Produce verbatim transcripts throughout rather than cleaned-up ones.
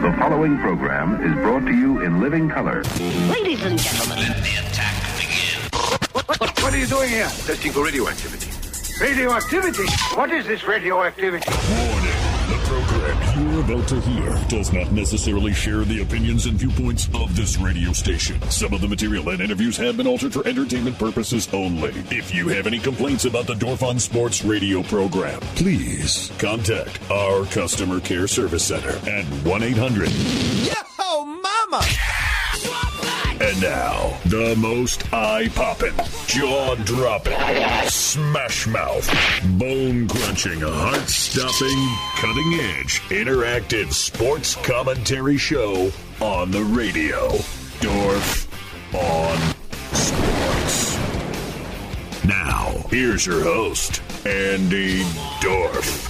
The following program is brought to you in living color. Ladies and gentlemen, let the attack begin. What, what, what are you doing here? Testing for radioactivity. Radioactivity? What is this radioactivity? Warning. The program you're about to hear does not necessarily share the opinions and viewpoints of this radio station. Some of the material and interviews have been altered for entertainment purposes only. If you have any complaints about the Dorf on Sports radio program, please contact our customer care service center at one eight hundred Yo, mama! And now, the most eye-popping, jaw-dropping, smash-mouth, bone-crunching, heart-stopping, cutting-edge, interactive sports commentary show on the radio. Dorf on Sports. Now, here's your host, Andy Dorf.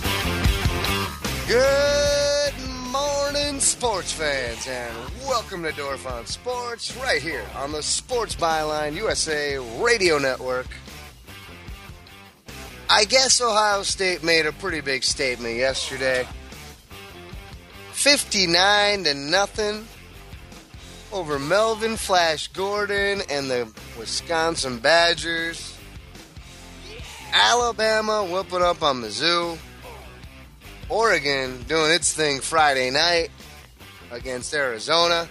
Good morning, sports fans, and welcome to Dorf on Sports, right here on the Sports Byline U S A Radio Network. I guess Ohio State made a pretty big statement yesterday. fifty-nine to nothing over Melvin Flash Gordon and the Wisconsin Badgers. Alabama whooping up on Mizzou. Oregon doing its thing Friday night against Arizona.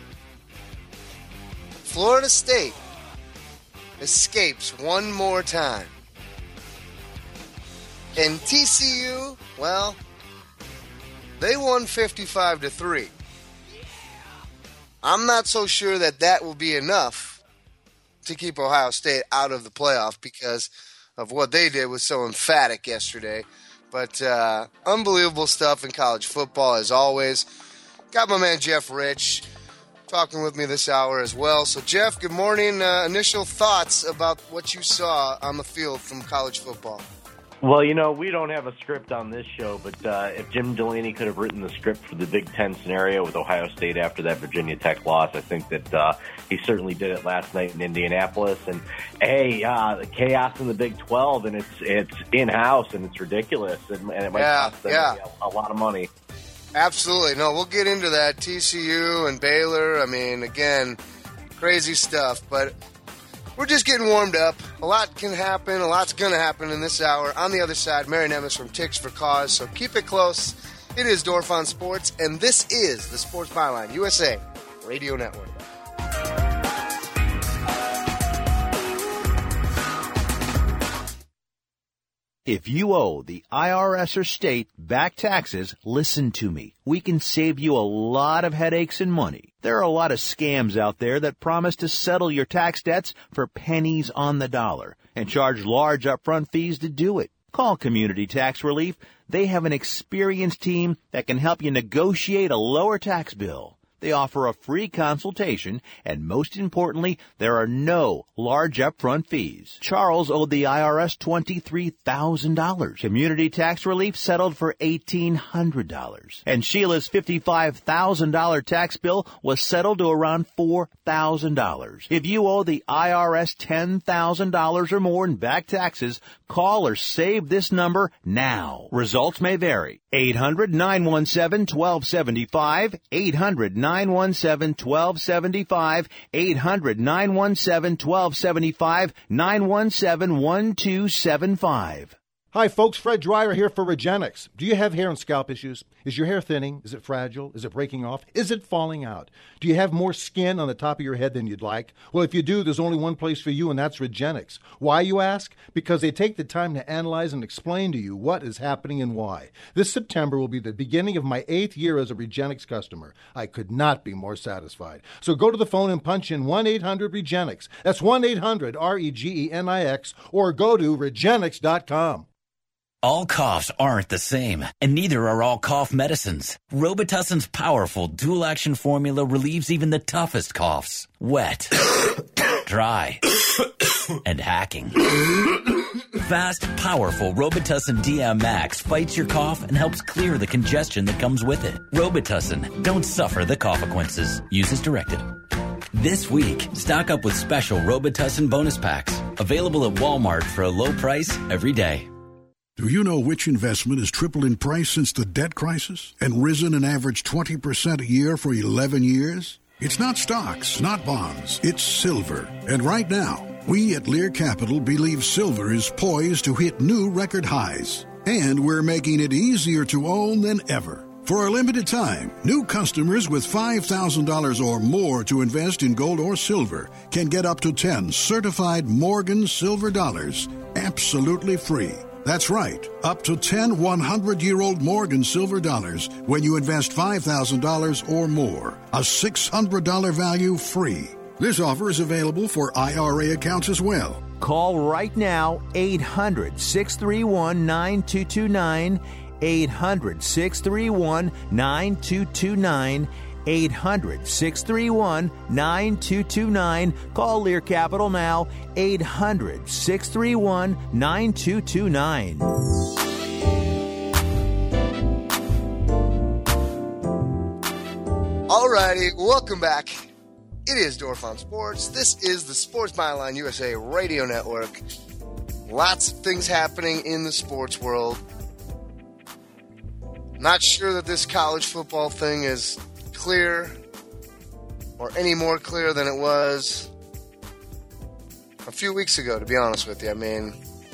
Florida State escapes one more time. And T C U, well, they won fifty-five to three. I'm not so sure that that will be enough to keep Ohio State out of the playoff because of what they did was so emphatic yesterday. But uh, unbelievable stuff in college football, as always. Got my man Jeff Rich talking with me this hour as well. So, Jeff, good morning. Uh, initial thoughts about what you saw on the field from college football. Well, you know, we don't have a script on this show, but uh, if Jim Delaney could have written the script for the Big Ten scenario with Ohio State after that Virginia Tech loss, I think that uh, he certainly did it last night in Indianapolis. And, hey, uh, the chaos in the Big twelve, and it's it's in-house, and it's ridiculous, and, and it might yeah, cost them yeah. a, a lot of money. Absolutely. No, we'll get into that. T C U and Baylor, I mean, again, crazy stuff, but we're just getting warmed up. A lot can happen. A lot's going to happen in this hour. On the other side, Mary Nemes from Ticks for Cause. So keep it close. It is Dorf on Sports, and this is the Sports Byline U S A Radio Network. If you owe the I R S or state back taxes, listen to me. We can save you a lot of headaches and money. There are a lot of scams out there that promise to settle your tax debts for pennies on the dollar and charge large upfront fees to do it. Call Community Tax Relief. They have an experienced team that can help you negotiate a lower tax bill. They offer a free consultation, and most importantly, there are no large upfront fees. Charles owed the I R S twenty-three thousand dollars. Community Tax Relief settled for eighteen hundred dollars. And Sheila's fifty-five thousand dollars tax bill was settled to around four thousand dollars. If you owe the I R S ten thousand dollars or more in back taxes, call or save this number now. Results may vary. eight hundred, nine one seven, one two seven five, eight hundred, nine one seven, one two seven five, eight hundred, nine one seven, one two seven five, nine one seven, one two seven five. Hi, folks. Fred Dreyer here for Regenix. Do you have hair and scalp issues? Is your hair thinning? Is it fragile? Is it breaking off? Is it falling out? Do you have more skin on the top of your head than you'd like? Well, if you do, there's only one place for you, and that's Regenix. Why, you ask? Because they take the time to analyze and explain to you what is happening and why. This September will be the beginning of my eighth year as a Regenix customer. I could not be more satisfied. So go to the phone and punch in one eight hundred Regenix. That's one eight hundred R E G E N I X, or go to Regenix dot com. All coughs aren't the same, and neither are all cough medicines. Robitussin's powerful dual-action formula relieves even the toughest coughs. Wet, dry, and hacking. Fast, powerful Robitussin D M Max fights your cough and helps clear the congestion that comes with it. Robitussin, don't suffer the consequences. Use as directed. This week, stock up with special Robitussin bonus packs. Available at Walmart for a low price every day. Do you know which investment has tripled in price since the debt crisis and risen an average twenty percent a year for eleven years? It's not stocks, not bonds. It's silver. And right now, we at Lear Capital believe silver is poised to hit new record highs. And we're making it easier to own than ever. For a limited time, new customers with five thousand dollars or more to invest in gold or silver can get up to ten certified Morgan silver dollars absolutely free. That's right, up to ten hundred-year-old Morgan silver dollars when you invest five thousand dollars or more. A six hundred dollars value free. This offer is available for I R A accounts as well. Call right now, eight hundred, six three one, nine two two nine, eight hundred, six three one, nine two two nine, eight hundred, six three one, nine two two nine. Call Lear Capital now, eight hundred, six three one, nine two two nine. All righty, welcome back. It is Dorf on Sports. This is the Sports Byline U S A Radio Network. Lots of things happening in the sports world. Not sure that this college football thing is clear or any more clear than it was a few weeks ago, to be honest with you. I mean,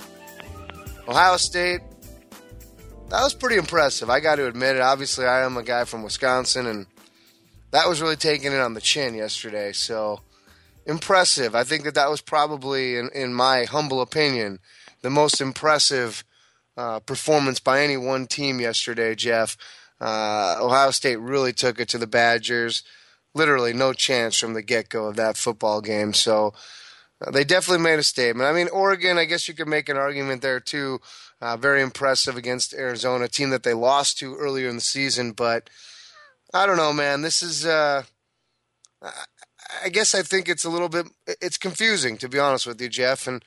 Ohio State, that was pretty impressive. I got to admit it. Obviously, I am a guy from Wisconsin, and that was really taking it on the chin yesterday. So, impressive. I think that that was probably, in, in my humble opinion, the most impressive uh, performance by any one team yesterday, Jeff. Uh, Ohio State really took it to the Badgers. Literally no chance from the get-go of that football game. So, uh, they definitely made a statement. I mean, Oregon, I guess you could make an argument there too. Uh, very impressive against Arizona, a team that they lost to earlier in the season, but I don't know, man. This is, uh, I guess I think it's a little bit, it's confusing, to be honest with you, Jeff. And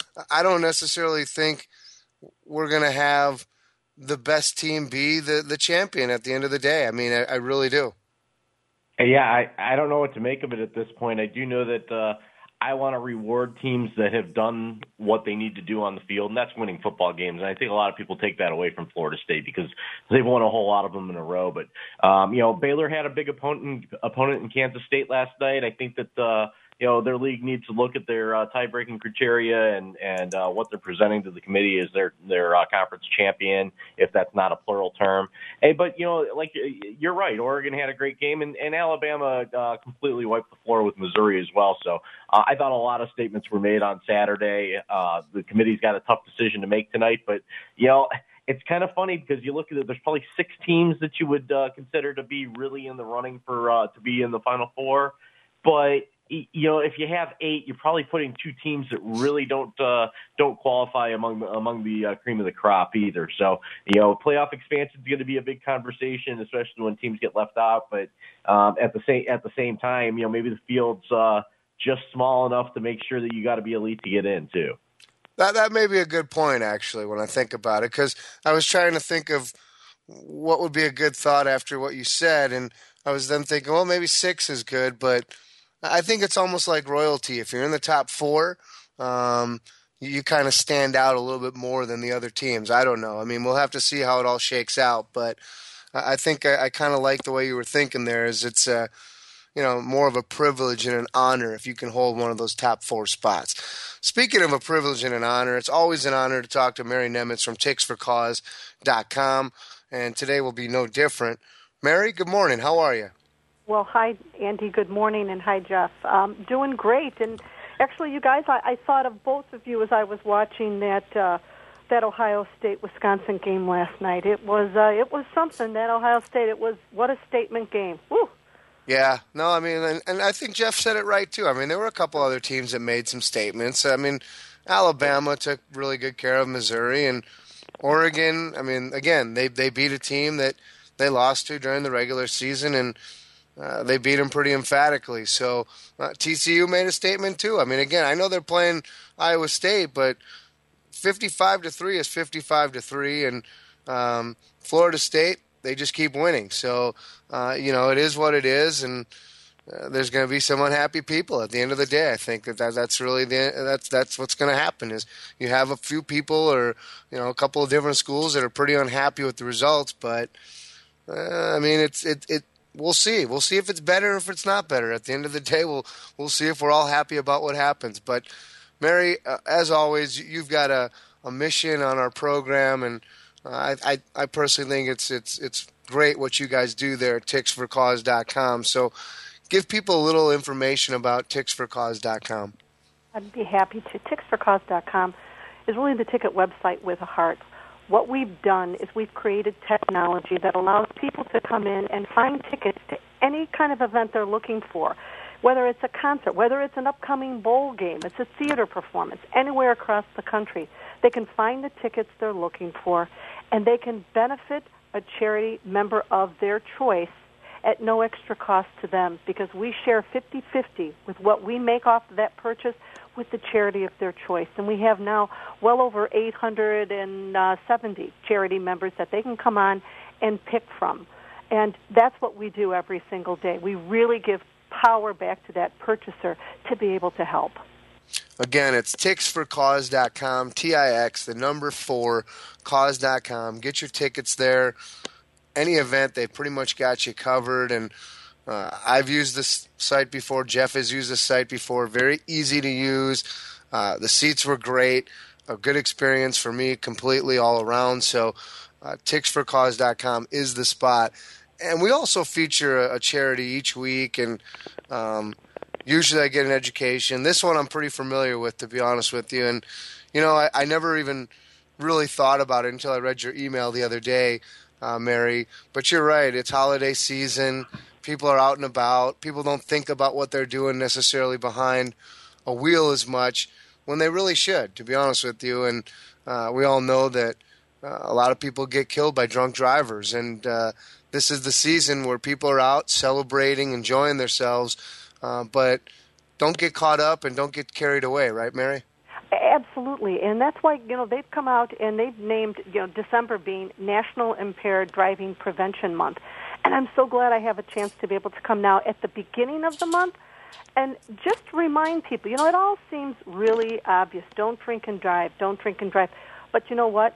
I don't necessarily think we're going to have the best team be the, the champion at the end of the day. I mean, I, I really do. Yeah, I, I don't know what to make of it at this point. I do know that uh, I want to reward teams that have done what they need to do on the field, and that's winning football games. And I think a lot of people take that away from Florida State because they've won a whole lot of them in a row. But, um, you know, Baylor had a big opponent opponent in Kansas State last night. I think that, uh, you know, their league needs to look at their uh, tie-breaking criteria and, and uh, what they're presenting to the committee as their, their uh, conference champion, if that's not a plural term. Hey, but, you know, like you're right, Oregon had a great game, and, and Alabama uh, completely wiped the floor with Missouri as well. So uh, I thought a lot of statements were made on Saturday. Uh, the committee's got a tough decision to make tonight, but, you know, it's kind of funny because you look at it, there's probably six teams that you would uh, consider to be really in the running for uh, to be in the Final Four, but you know, if you have eight, you're probably putting two teams that really don't uh, don't qualify among the, among the uh, cream of the crop either. So, you know, playoff expansion is going to be a big conversation, especially when teams get left out. But um, at the same at the same time, you know, maybe the field's uh, just small enough to make sure that you got to be elite to get in too. That that may be a good point, actually, when I think about it, because I was trying to think of what would be a good thought after what you said, and I was then thinking, well, maybe six is good, but I think it's almost like royalty. If you're in the top four, um, you, you kind of stand out a little bit more than the other teams. I don't know. I mean, we'll have to see how it all shakes out, but I think I, I kind of like the way you were thinking there. Is it's uh, you know, more of a privilege and an honor if you can hold one of those top four spots. Speaking of a privilege and an honor, it's always an honor to talk to Mary Nemitz from ticks for cause dot com, and today will be no different. Mary, good morning. How are you? Well, hi, Andy. Good morning, and hi, Jeff. Um, doing great. And actually, you guys, I, I thought of both of you as I was watching that uh, that Ohio State-Wisconsin game last night. It was uh, it was something. That Ohio State. It was what a statement game. Woo. Yeah. No, I mean, and, and I think Jeff said it right too. I mean, there were a couple other teams that made some statements. I mean, Alabama took really good care of Missouri, and Oregon. I mean, again, they they beat a team that they lost to during the regular season, and Uh, they beat them pretty emphatically. So uh, T C U made a statement too. I mean, again, I know they're playing Iowa State, but fifty-five to three is fifty-five to three, and um, Florida State, they just keep winning. So uh, you know, it is what it is, and uh, there's going to be some unhappy people at the end of the day. I think that, that that's really the that's that's what's going to happen is you have a few people or you know a couple of different schools that are pretty unhappy with the results, but uh, I mean it's it it we'll see we'll see if it's better or if it's not better. At the end of the day, we'll we'll see if we're all happy about what happens. But Mary, uh, as always, you've got a, a mission on our program, and uh, I, I I personally think it's it's it's great what you guys do there at ticks for cause dot com. So give people a little information about ticks for cause dot com. I'd be happy to. ticks for cause dot com is really the ticket website with a heart. What we've done is we've created technology that allows people to come in and find tickets to any kind of event they're looking for, whether it's a concert, whether it's an upcoming bowl game, it's a theater performance, anywhere across the country. They can find the tickets they're looking for, and they can benefit a charity member of their choice at no extra cost to them, because we share fifty-fifty with what we make off of that purchase with the charity of their choice. And we have now well over eight hundred seventy charity members that they can come on and pick from. And that's what we do every single day. We really give power back to that purchaser to be able to help. Again, it's ticks for cause dot com, T I X, the number four, cause dot com. Get your tickets there. Any event, they pretty much got you covered. And uh, I've used this site before. Jeff has used this site before. Very easy to use. Uh, the seats were great. A good experience for me completely all around. So uh, ticks for cause dot com is the spot. And we also feature a, a charity each week, and um, usually I get an education. This one I'm pretty familiar with, to be honest with you. And, you know, I, I never even really thought about it until I read your email the other day, uh, Mary. But you're right. It's holiday season. People are out and about. People don't think about what they're doing necessarily behind a wheel as much when they really should, to be honest with you. And uh, we all know that uh, a lot of people get killed by drunk drivers. And uh, this is the season where people are out celebrating, enjoying themselves. Uh, but don't get caught up and don't get carried away, right, Mary? Absolutely, and that's why, you know, they've come out and they've named, you know, December being National Impaired Driving Prevention Month. And I'm so glad I have a chance to be able to come now at the beginning of the month and just remind people, you know, it all seems really obvious. Don't drink and drive, don't drink and drive. But you know what?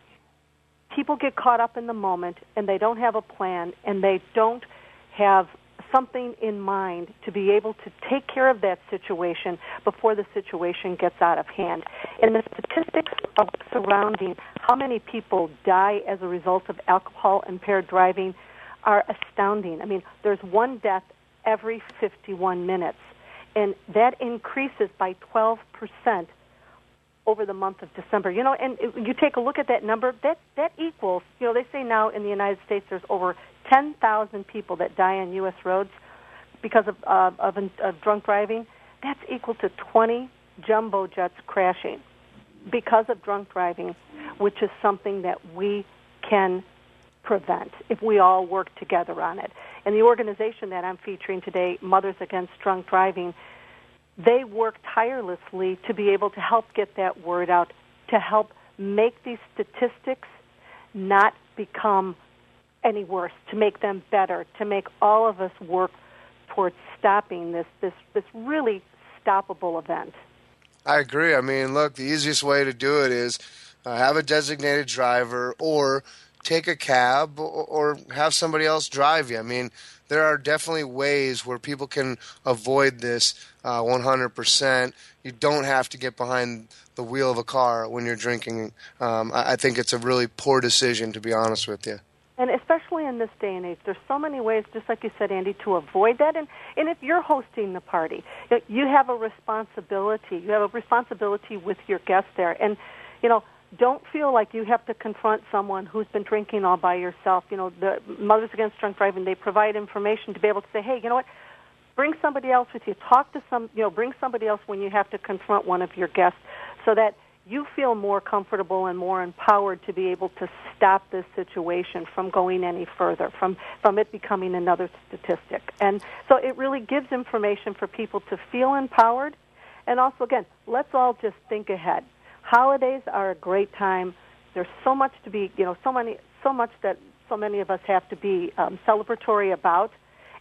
People get caught up in the moment and they don't have a plan and they don't have something in mind to be able to take care of that situation before the situation gets out of hand. And the statistics of surrounding how many people die as a result of alcohol-impaired driving are astounding. I mean, there's one death every fifty-one minutes, and that increases by twelve percent over the month of December. You know, and you take a look at that number, that, that equals, you know, they say now in the United States there's over ten thousand people that die on U S roads because of, uh, of, of drunk driving. That's equal to twenty jumbo jets crashing because of drunk driving, which is something that we can prevent if we all work together on it. And the organization that I'm featuring today, Mothers Against Drunk Driving, they work tirelessly to be able to help get that word out, to help make these statistics not become any worse, to make them better, to make all of us work towards stopping this this this really stoppable event. I agree. I mean, look, the easiest way to do it is uh, have a designated driver or take a cab or, or have somebody else drive you. I mean, there are definitely ways where people can avoid this uh, one hundred percent. You don't have to get behind the wheel of a car when you're drinking. Um, I, I think it's a really poor decision, to be honest with you. And especially in this day and age, there's so many ways, just like you said, Andy, to avoid that. And, and if you're hosting the party, you have a responsibility. You have a responsibility with your guests there. And, you know, don't feel like you have to confront someone who's been drinking all by yourself. You know, the Mothers Against Drunk Driving, they provide information to be able to say, hey, you know what, bring somebody else with you. Talk to some, you know, bring somebody else when you have to confront one of your guests so that you feel more comfortable and more empowered to be able to stop this situation from going any further, from, from it becoming another statistic. And so it really gives information for people to feel empowered. And also, again, let's all just think ahead. Holidays are a great time. There's so much to be, you know, so many, so much that so many of us have to be um, celebratory about.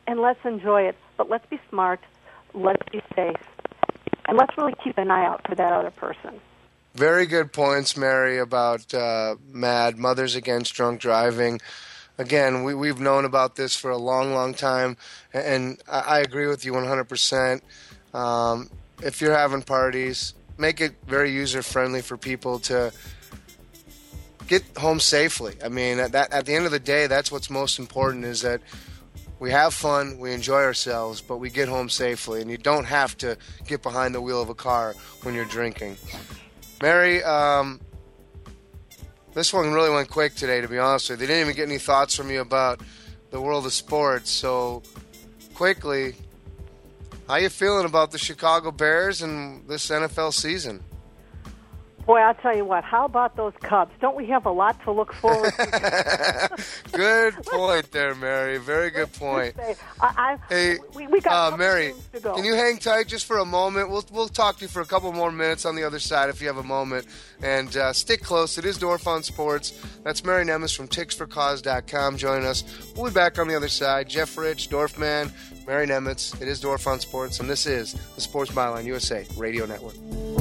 and let's enjoy it. But let's be smart, let's be safe, and let's really keep an eye out for that other person. Very good points, Mary, about uh, MADD, Mothers Against Drunk Driving. Again, we, we've known about this for a long, long time, and I, I agree with you one hundred percent. Um, if you're having parties, make it very user-friendly for people to get home safely. I mean, at, that, at the end of the day, that's what's most important, is that we have fun, we enjoy ourselves, but we get home safely, and you don't have to get behind the wheel of a car when you're drinking. Mary, um, this one really went quick today, to be honest with you. They didn't even get any thoughts from you about the world of sports. So, quickly, how you feeling about the Chicago Bears and this N F L season? Boy, I'll tell you what, how about those Cubs? Don't we have a lot to look forward to? Good point there, Mary. Very good point. I, I, hey, we, we got uh, Mary, to go. Can you hang tight just for a moment? We'll we'll talk to you for a couple more minutes on the other side if you have a moment. And uh, stick close. It is Dorf on Sports. That's Mary Nemes from ticks for cause dot com joining us. We'll be back on the other side. Jeff Rich, Dorfman, Mary Nemes. It is Dorf on Sports, and this is the Sports Byline U S A Radio Network.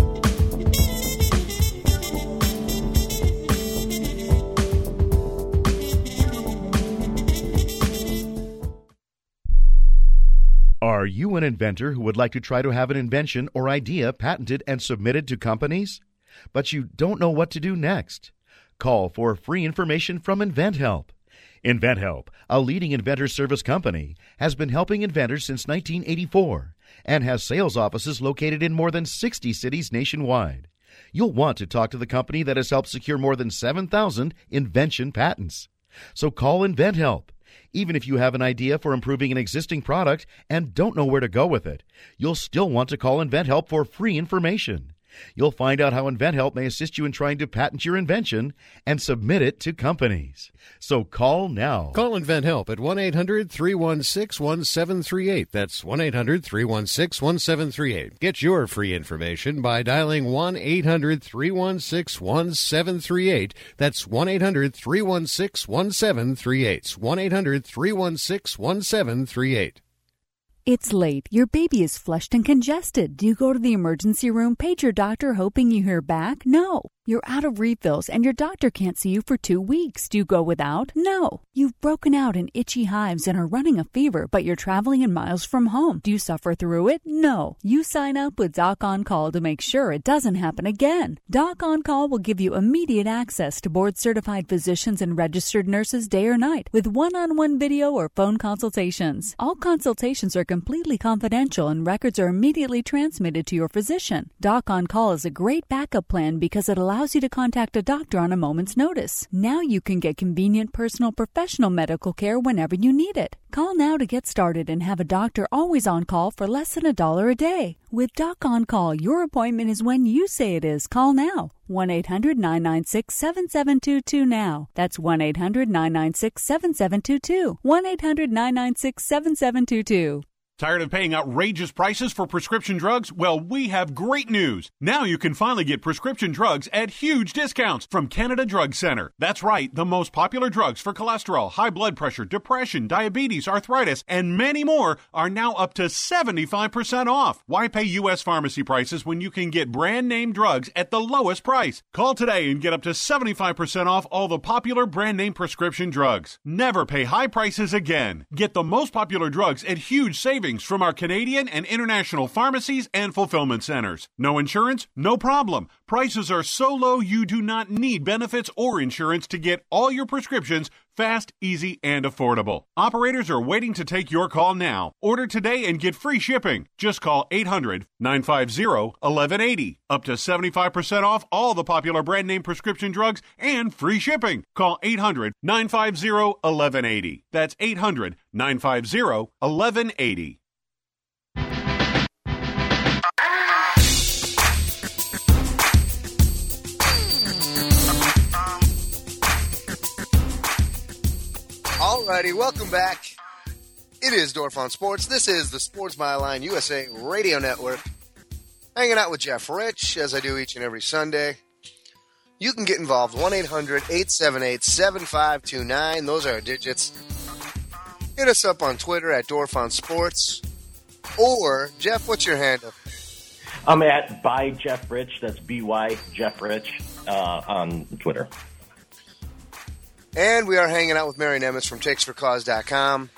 Are you an inventor who would like to try to have an invention or idea patented and submitted to companies, but you don't know what to do next? Call for free information from InventHelp. InventHelp, a leading inventor service company, has been helping inventors since nineteen eighty-four and has sales offices located in more than sixty cities nationwide. You'll want to talk to the company that has helped secure more than seven thousand invention patents. So call InventHelp. Even if you have an idea for improving an existing product and don't know where to go with it, you'll still want to call InventHelp for free information. You'll find out how InventHelp may assist you in trying to patent your invention and submit it to companies. So call now. Call InventHelp at one eight hundred three one six one seven three eight. That's one eight hundred three one six one seven three eight. Get your free information by dialing one eight hundred three one six one seven three eight. That's one eight hundred three one six one seven three eight. one eight hundred three one six one seven three eight. It's late. Your baby is flushed and congested. Do you go to the emergency room, page your doctor hoping you hear back? No. You're out of refills and your doctor can't see you for two weeks. Do you go without? No. You've broken out in itchy hives and are running a fever, but you're traveling in miles from home. Do you suffer through it? No. You sign up with Doc On Call to make sure it doesn't happen again. Doc On Call will give you immediate access to board-certified physicians and registered nurses day or night with one-on-one video or phone consultations. All consultations are completely confidential and records are immediately transmitted to your physician. Doc On Call is a great backup plan because it allows you to contact a doctor on a moment's notice. Now you can get convenient personal professional medical care whenever you need it. Call now to get started and have a doctor always on call for less than a dollar a day. With Doc On Call, your appointment is when you say it is. Call now. one eight hundred nine nine six seven seven two two now. That's one eight hundred nine nine six seven seven two two. one eight hundred nine nine six seven seven two two. Tired of paying outrageous prices for prescription drugs? Well, we have great news. Now you can finally get prescription drugs at huge discounts from Canada Drug Center. That's right, the most popular drugs for cholesterol, high blood pressure, depression, diabetes, arthritis, and many more are now up to seventy-five percent off. Why pay U S pharmacy prices when you can get brand name drugs at the lowest price? Call today and get up to seventy-five percent off all the popular brand name prescription drugs. Never pay high prices again. Get the most popular drugs at huge savings from our Canadian and international pharmacies and fulfillment centers. No insurance? No problem. Prices are so low you do not need benefits or insurance to get all your prescriptions fast, easy, and affordable. Operators are waiting to take your call now. Order today and get free shipping. Just call eight hundred nine five zero one one eight zero. Up to seventy-five percent off all the popular brand name prescription drugs and free shipping. Call eight hundred nine five zero one one eight zero. That's eight hundred nine five zero one one eight zero. Alrighty, welcome back. It is Dorf on Sports. This is the Sports Byline U S A Radio Network. Hanging out with Jeff Rich, as I do each and every Sunday. You can get involved, one eight hundred eight seven eight seven five two nine. Those are our digits. hit us up on Twitter at Dorf on Sports. Or, Jeff, what's your handle? I'm at by Jeff Rich. That's B Y Jeff Rich uh, on Twitter. And we are hanging out with Mary Nemitz from takes for cause dot com.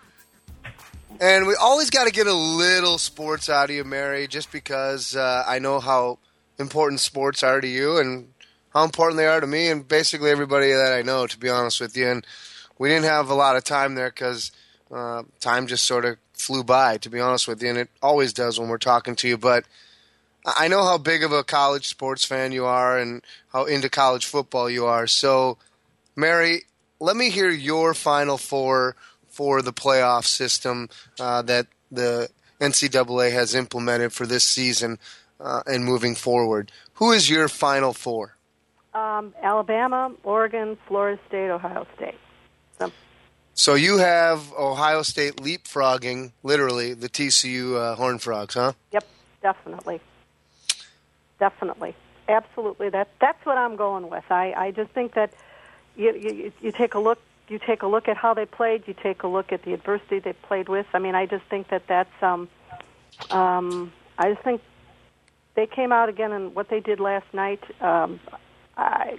And we always got to get a little sports out of you, Mary, just because uh, I know how important sports are to you and how important they are to me and basically everybody that I know, to be honest with you. And we didn't have a lot of time there because uh, time just sort of flew by, to be honest with you, and it always does when we're talking to you. But I know how big of a college sports fan you are and how into college football you are. So, Mary, let me hear your Final Four for the playoff system uh, that the N C double A has implemented for this season uh, and moving forward. Who is your Final Four? Um, Alabama, Oregon, Florida State, Ohio State. So, so you have Ohio State leapfrogging, literally, the T C U uh, Horned Frogs, huh? Yep, definitely. Definitely. Absolutely. That That's what I'm going with. I, I just think that you, you, you take a look You take a look at how they played. You take a look at the adversity they played with. I mean, I just think that that's. Um, um, I just think they came out again, and what they did last night. Um, I.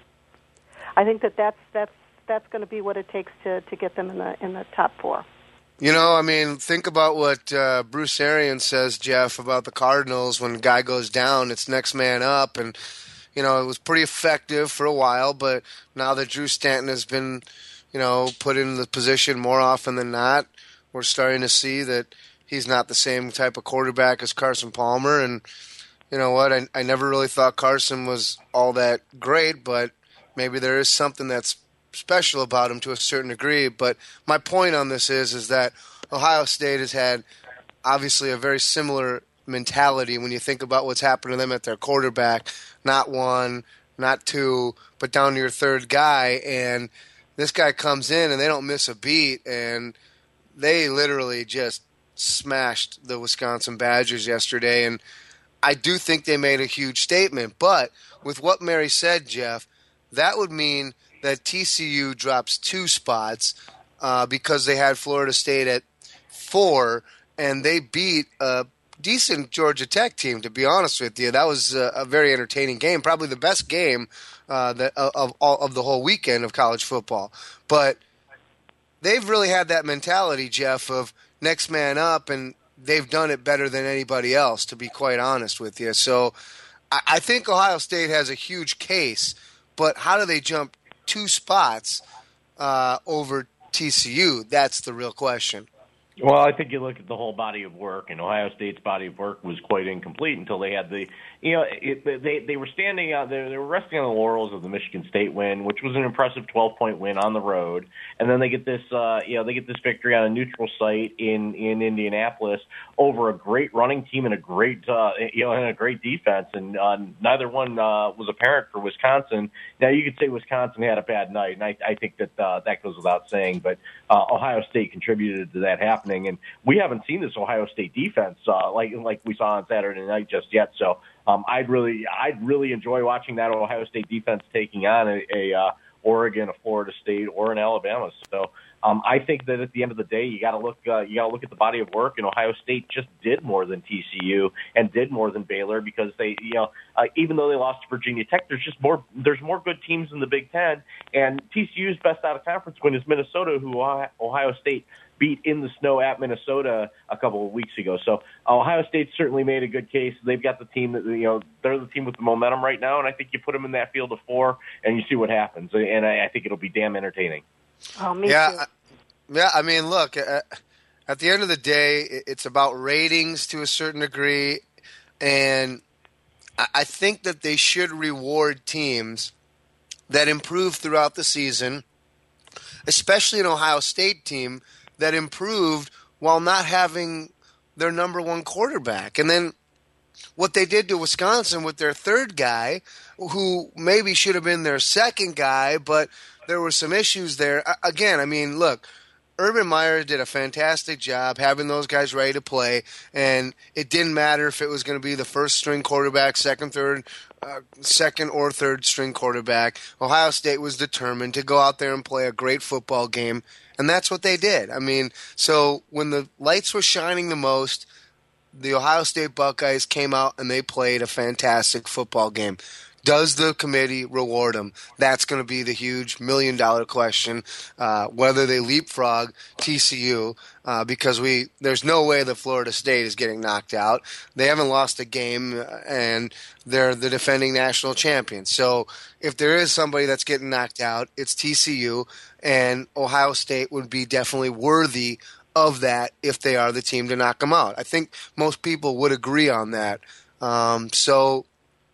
I think that that's that's that's going to be what it takes to, to get them in the in the top four. You know, I mean, think about what uh, Bruce Arians says, Jeff, about the Cardinals. When a guy goes down, it's next man up, and you know it was pretty effective for a while. But now that Drew Stanton has been, you know, put in the position more often than not, we're starting to see that he's not the same type of quarterback as Carson Palmer. And you know what? I, I never really thought Carson was all that great, but maybe there is something that's special about him to a certain degree. But my point on this is, is that Ohio State has had obviously a very similar mentality when you think about what's happened to them at their quarterback. Not one, not two, but down to your third guy. And this guy comes in and they don't miss a beat, and they literally just smashed the Wisconsin Badgers yesterday. And I do think they made a huge statement. But with what Mary said, Jeff, that would mean that T C U drops two spots uh, because they had Florida State at four, and they beat a decent Georgia Tech team, to be honest with you. That was a, a very entertaining game, probably the best game uh, that, of, of, of the whole weekend of college football. But they've really had that mentality, Jeff, of next man up, and they've done it better than anybody else, to be quite honest with you. So I, I think Ohio State has a huge case, but how do they jump two spots uh, over T C U? That's the real question. Well, I think you look at the whole body of work, and Ohio State's body of work was quite incomplete until they had the, you know, it, they they were standing out there, they were resting on the laurels of the Michigan State win, which was an impressive twelve-point win on the road, and then they get this, uh, you know, they get this victory on a neutral site in in Indianapolis over a great running team and a great, uh, you know, and a great defense, and uh, neither one uh, was apparent for Wisconsin. Now you could say Wisconsin had a bad night, and I, I think that uh, that goes without saying, but uh, Ohio State contributed to that happening. And we haven't seen this Ohio State defense uh, like like we saw on Saturday night just yet. So um, I'd really I'd really enjoy watching that Ohio State defense taking on a, a uh, Oregon, a Florida State, or an Alabama. So um, I think that at the end of the day, you got to look uh, you got to look at the body of work. And Ohio State just did more than T C U and did more than Baylor because they you know uh, even though they lost to Virginia Tech, there's just more there's more good teams in the Big Ten. And T C U's best out of conference win is Minnesota, who Ohio State beat in the snow at Minnesota a couple of weeks ago. So Ohio State certainly made a good case. They've got the team that, you know, they're the team with the momentum right now, and I think you put them in that field of four and you see what happens. And I, I think it'll be damn entertaining. Oh, me yeah, too. I, yeah, I mean, look, uh, at the end of the day, it's about ratings to a certain degree, and I think that they should reward teams that improve throughout the season, especially an Ohio State team that improved while not having their number one quarterback. And then what they did to Wisconsin with their third guy, who maybe should have been their second guy, but there were some issues there. Again, I mean, look, Urban Meyer did a fantastic job having those guys ready to play, and it didn't matter if it was going to be the first string quarterback, second, third, uh, second or third string quarterback. Ohio State was determined to go out there and play a great football game, and that's what they did. I mean, so when the lights were shining the most, the Ohio State Buckeyes came out and they played a fantastic football game. Does the committee reward them? That's going to be the huge million-dollar question, uh, whether they leapfrog T C U, uh, because we there's no way that Florida State is getting knocked out. They haven't lost a game, and they're the defending national champions. So if there is somebody that's getting knocked out, it's T C U, and Ohio State would be definitely worthy of that if they are the team to knock them out. I think most people would agree on that. Um, so...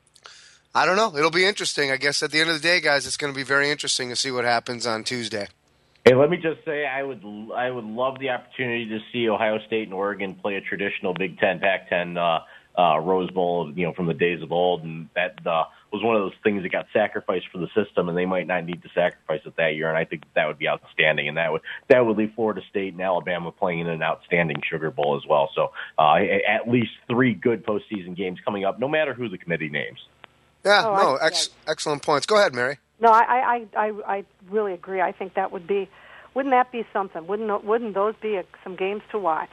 I don't know. It'll be interesting. I guess at the end of the day, guys, it's going to be very interesting to see what happens on Tuesday. Hey, let me just say, I would I would love the opportunity to see Ohio State and Oregon play a traditional Big Ten, Pac ten uh, uh, Rose Bowl, you know, from the days of old, and that uh, was one of those things that got sacrificed for the system, and they might not need to sacrifice it that year. And I think that would be outstanding, and that would that would leave Florida State and Alabama playing in an outstanding Sugar Bowl as well. So uh, at least three good postseason games coming up, no matter who the committee names. Yeah, oh, no, I, ex- excellent points. Go ahead, Mary. No, I, I, I, I really agree. I think that would be, wouldn't that be something? Wouldn't wouldn't those be a, some games to watch?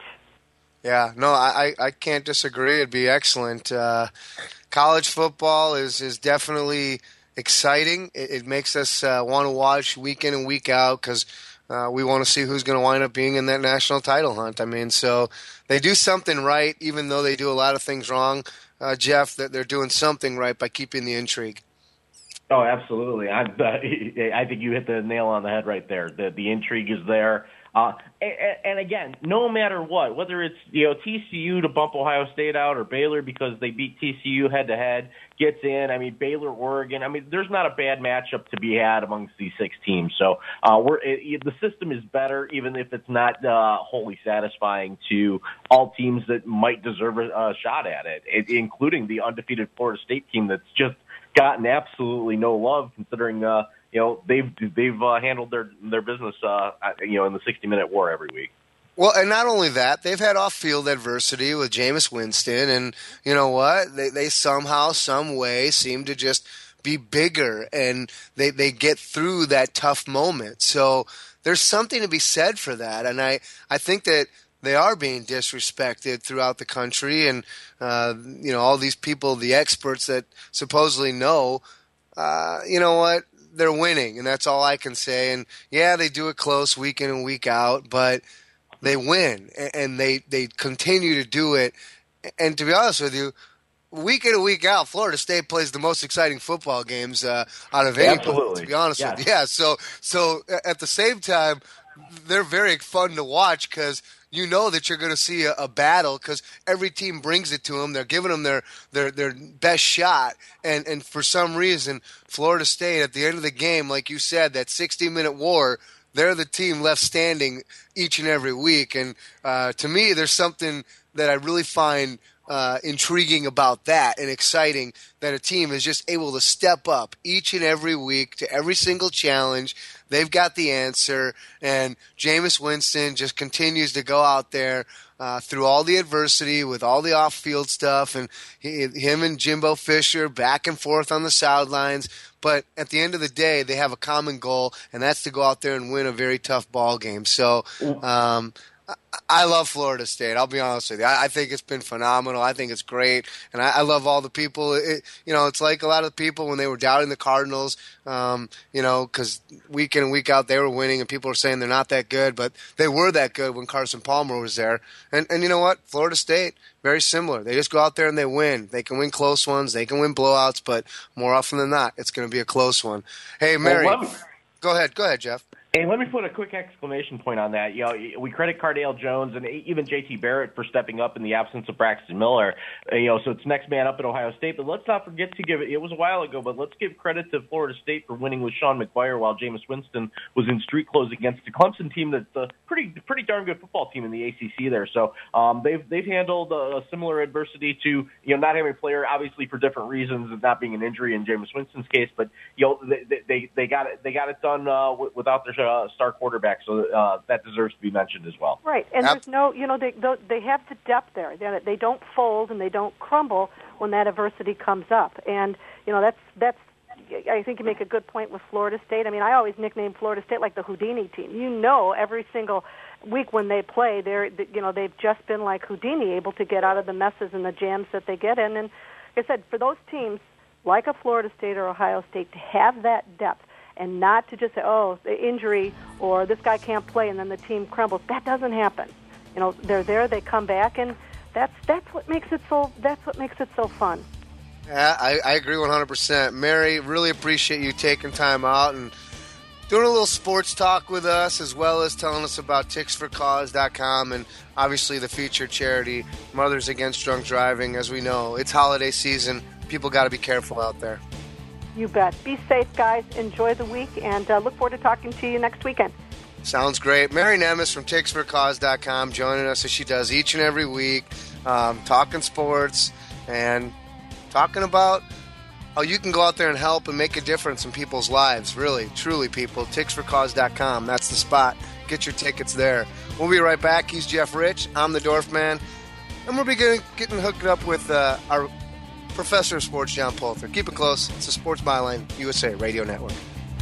Yeah, no, I, I can't disagree. It'd be excellent. Uh, college football is, is definitely exciting. It, it makes us uh, want to watch week in and week out because uh, we want to see who's going to wind up being in that national title hunt. I mean, so they do something right, even though they do a lot of things wrong. Uh, Jeff, that they're doing something right by keeping the intrigue. Oh, absolutely. I, uh, I think you hit the nail on the head right there. The, the intrigue is there. Uh, and, and again, no matter what, whether it's you know T C U to bump Ohio State out or Baylor because they beat T C U head-to-head gets in. I mean, Baylor, Oregon. I mean, there's not a bad matchup to be had amongst these six teams. So uh, we're it, the system is better, even if it's not uh, wholly satisfying to all teams that might deserve a, a shot at it, it, including the undefeated Florida State team that's just gotten absolutely no love, considering uh, you know they've they've uh, handled their their business uh, you know in the sixty minute war every week. Well, and not only that, they've had off-field adversity with Jameis Winston, and you know what? They they somehow, some way, seem to just be bigger, and they, they get through that tough moment. So there's something to be said for that, and I, I think that they are being disrespected throughout the country, and uh, you know all these people, the experts that supposedly know, uh, you know what? They're winning, and that's all I can say. And yeah, they do it close week in and week out, but they win, and they, they continue to do it. And to be honest with you, week in and week out, Florida State plays the most exciting football games uh, out of anybody, Absolutely. to be honest yes. with you. Yeah, so, so at the same time, they're very fun to watch because you know that you're going to see a, a battle because every team brings it to them. They're giving them their, their, their best shot. And, and for some reason, Florida State, at the end of the game, like you said, that sixty minute war, they're the team left standing each and every week. And uh, to me, there's something that I really find uh, intriguing about that and exciting, that a team is just able to step up each and every week to every single challenge. They've got the answer, and Jameis Winston just continues to go out there uh, through all the adversity with all the off-field stuff, and he, him and Jimbo Fisher back and forth on the sidelines. But at the end of the day, they have a common goal, and that's to go out there and win a very tough ball game. So um, I, I love Florida State. I'll be honest with you. I, I think it's been phenomenal. I think it's great, and I, I love all the people. It, you know, it's like a lot of people when they were doubting the Cardinals, um, you know, because week in and week out they were winning, and people were saying they're not that good, but they were that good when Carson Palmer was there. And, and you know what? Florida State, very similar. They just go out there and they win. They can win close ones. They can win blowouts, but more often than not, it's going to be a close one. Hey, Mary, well, me, go ahead. Go ahead, Jeff. Hey, let me put a quick exclamation point on that. You know, we credit Cardale Jones and even J T Barrett for stepping up in the absence of Braxton Miller. You know, so it's next man up at Ohio State. But let's not forget to give it. It was a while ago, but let's give credit to Florida State for winning with Sean McGuire while Jameis Winston was in street clothes against the Clemson team that's a pretty pretty darn good football team in the A C C there. So um, they've they've handled a similar adversity to you know not having a player obviously for different reasons, and not being an injury in Jameis Winston's case. But you know they they, they got it they got it done uh, without their a star quarterback, so uh, that deserves to be mentioned as well. Right, and there's no, you know, they they have the depth there. They, they don't fold and they don't crumble when that adversity comes up. And you know, that's that's. I think you make a good point with Florida State. I mean, I always nickname Florida State like the Houdini team. You know, every single week when they play, they're you know they've just been like Houdini, able to get out of the messes and the jams that they get in. And like I said, for those teams like a Florida State or Ohio State to have that depth and not to just say, oh, the injury or this guy can't play and then the team crumbles. That doesn't happen. You know, they're there, they come back, and that's that's what makes it so that's what makes it so fun. Yeah, I, I agree one hundred percent. Mary, really appreciate you taking time out and doing a little sports talk with us, as well as telling us about ticks for cause dot com and obviously the featured charity, Mothers Against Drunk Driving. As we know, it's holiday season. People got to be careful out there. You bet. Be safe, guys. Enjoy the week, and uh, look forward to talking to you next weekend. Sounds great. Mary Nemes from ticks for cause dot com joining us as she does each and every week, um, talking sports and talking about how you can go out there and help and make a difference in people's lives. Really, truly, people. ticks for cause dot com. That's the spot. Get your tickets there. We'll be right back. He's Jeff Rich. I'm the Dorf Man. And we'll be getting, getting hooked up with uh, our professor of sports, John Poulter. Keep it close. It's the Sports Byline U S A Radio Network.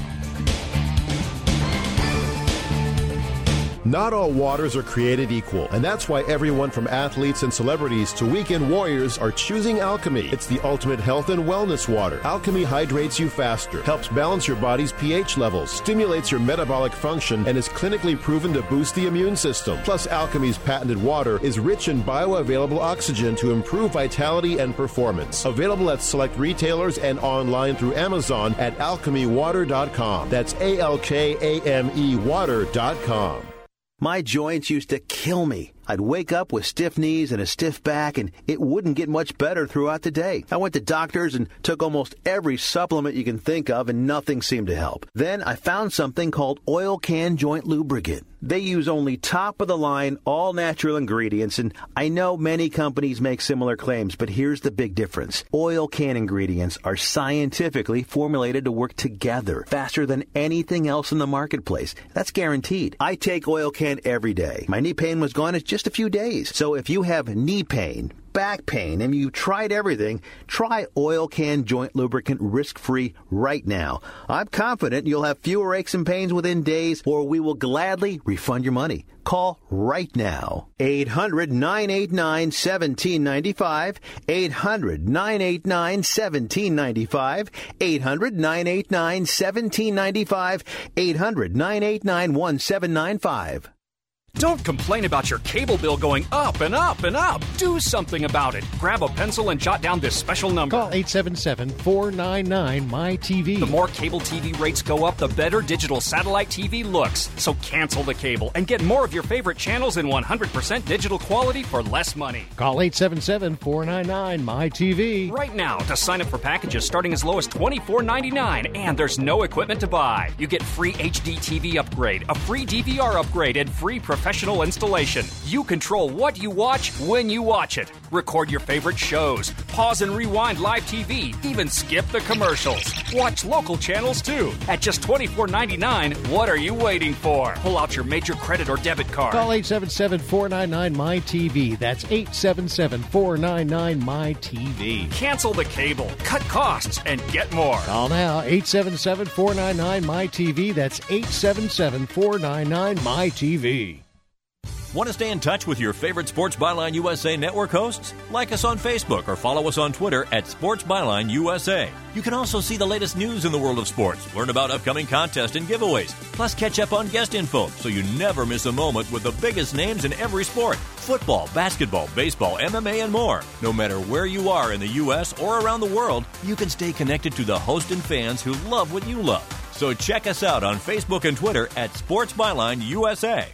Not all waters are created equal, and that's why everyone from athletes and celebrities to weekend warriors are choosing Alchemy. It's the ultimate health and wellness water. Alchemy hydrates you faster, helps balance your body's pH levels, stimulates your metabolic function, and is clinically proven to boost the immune system. Plus, Alchemy's patented water is rich in bioavailable oxygen to improve vitality and performance. Available at select retailers and online through Amazon at alchemy water dot com. That's A L K A M E water dot com. My joints used to kill me. I'd wake up with stiff knees and a stiff back, and it wouldn't get much better throughout the day. I went to doctors and took almost every supplement you can think of, and nothing seemed to help. Then I found something called Oil Can Joint Lubricant. They use only top-of-the-line, all-natural ingredients, and I know many companies make similar claims, but here's the big difference. Oil Can ingredients are scientifically formulated to work together faster than anything else in the marketplace. That's guaranteed. I take Oil Can every day. My knee pain was gone in just a few days. So if you have knee pain, back pain, and you tried everything, try Oil Can Joint Lubricant risk-free right now. I'm confident you'll have fewer aches and pains within days, or we will gladly refund your money. Call right now. eight hundred, nine eight nine, one seven nine five. eight hundred, nine eight nine, one seven nine five. eight hundred, nine eight nine, one seven nine five. eight hundred, nine eight nine, one seven nine five. Don't complain about your cable bill going up and up and up. Do something about it. Grab a pencil and jot down this special number. Call eight seven seven, four nine nine, M Y T V. The more cable T V rates go up, the better digital satellite T V looks. So cancel the cable and get more of your favorite channels in one hundred percent digital quality for less money. Call eight seven seven, four nine nine, M Y T V. Right now to sign up for packages starting as low as twenty-four ninety-nine, and there's no equipment to buy. You get free H D T V upgrade, a free D V R upgrade, and free professional installation. You control what you watch when you watch it. Record your favorite shows. Pause and rewind live T V. Even skip the commercials. Watch local channels too. At just twenty-four ninety-nine, what are you waiting for? Pull out your major credit or debit card. Call eight seven seven, four nine nine, M Y T V. That's eight seven seven, four nine nine, M Y T V. Cancel the cable. Cut costs and get more. Call now. eight seven seven, four nine nine, M Y T V. That's eight seven seven, four nine nine, M Y T V. Want to stay in touch with your favorite Sports Byline U S A network hosts? Like us on Facebook or follow us on Twitter at Sports Byline U S A. You can also see the latest news in the world of sports, learn about upcoming contests and giveaways, plus catch up on guest info so you never miss a moment with the biggest names in every sport. Football, basketball, baseball, M M A, and more. No matter where you are in the U S or around the world, you can stay connected to the host and fans who love what you love. So check us out on Facebook and Twitter at Sports Byline U S A.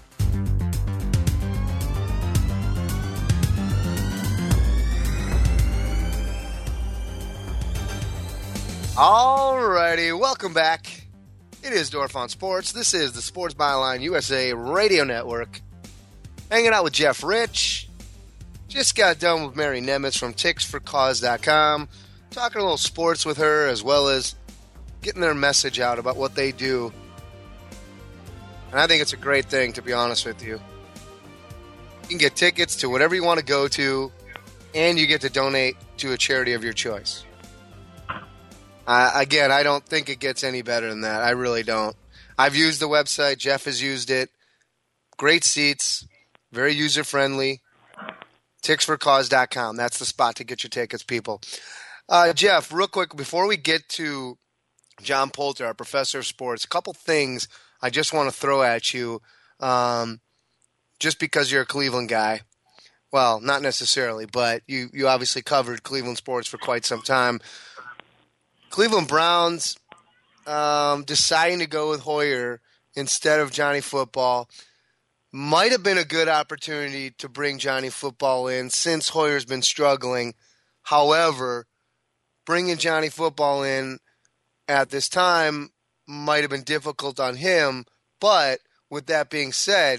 Alrighty, welcome back. It is Dorf on Sports. This is the Sports Byline U S A Radio Network. Hanging out with Jeff Rich. Just got done with Mary Nemes from ticks for cause dot com. Talking a little sports with her, as well as getting their message out about what they do And I think it's a great thing, to be honest with you. You can get tickets to whatever you want to go to, and you get to donate to a charity of your choice. Uh, again, I don't think it gets any better than that. I really don't. I've used the website. Jeff has used it. Great seats. Very user-friendly. ticks for cause dot com. That's the spot to get your tickets, people. Uh, Jeff, real quick, before we get to John Poulter, our professor of sports, a couple things I just want to throw at you um, just because you're a Cleveland guy. Well, not necessarily, but you, you obviously covered Cleveland sports for quite some time. Cleveland Browns um, deciding to go with Hoyer instead of Johnny Football might have been a good opportunity to bring Johnny Football in since Hoyer's been struggling. However, bringing Johnny Football in at this time might have been difficult on him. But with that being said,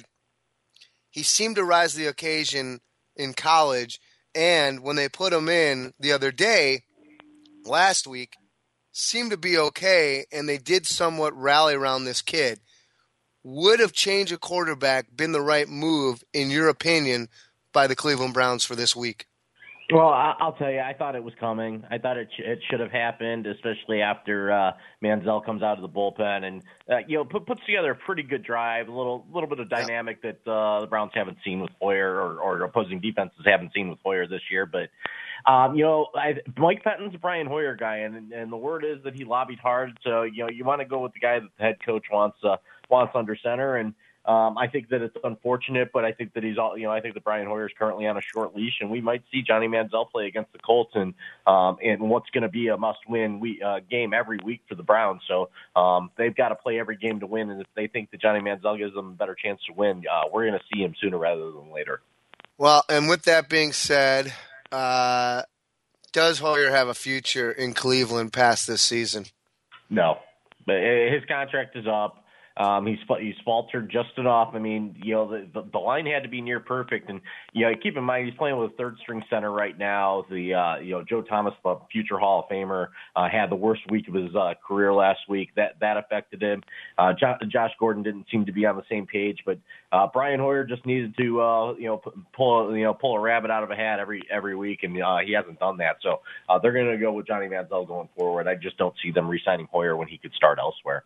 he seemed to rise to the occasion in college. And when they put him in the other day, last week, seemed to be okay, and they did somewhat rally around this kid. Would have change a quarterback been the right move, in your opinion, by the Cleveland Browns for this week? Well, I'll tell you, I thought it was coming. I thought it sh- it should have happened, especially after uh, Manziel comes out of the bullpen and uh, you know put, puts together a pretty good drive, a little little bit of dynamic that uh, the Browns haven't seen with Hoyer, or, or opposing defenses haven't seen with Hoyer this year. But um, you know, I, Mike Pettine's a Brian Hoyer guy, and and the word is that he lobbied hard. So you know, you want to go with the guy that the head coach wants uh, wants under center, and Um, I think that it's unfortunate, but I think that he's all, you know, I think that Brian Hoyer is currently on a short leash, and we might see Johnny Manziel play against the Colts and, um, and what's going to be a must win we, uh, game every week for the Browns. So, um, they've got to play every game to win. And if they think that Johnny Manziel gives them a better chance to win, uh, we're going to see him sooner rather than later. Well, and with that being said, uh, does Hoyer have a future in Cleveland past this season? No, but his contract is up. Um, he's he's faltered just enough. I mean, you know, the, the the line had to be near perfect, and you know, keep in mind he's playing with a third string center right now. The uh, you know Joe Thomas, the future Hall of Famer, uh, had the worst week of his uh, career last week. That that affected him. Uh, jo- Josh Gordon didn't seem to be on the same page, but uh, Brian Hoyer just needed to uh, you know pull you know pull a rabbit out of a hat every every week, and uh, he hasn't done that. So uh, they're going to go with Johnny Manziel going forward. I just don't see them re-signing Hoyer when he could start elsewhere.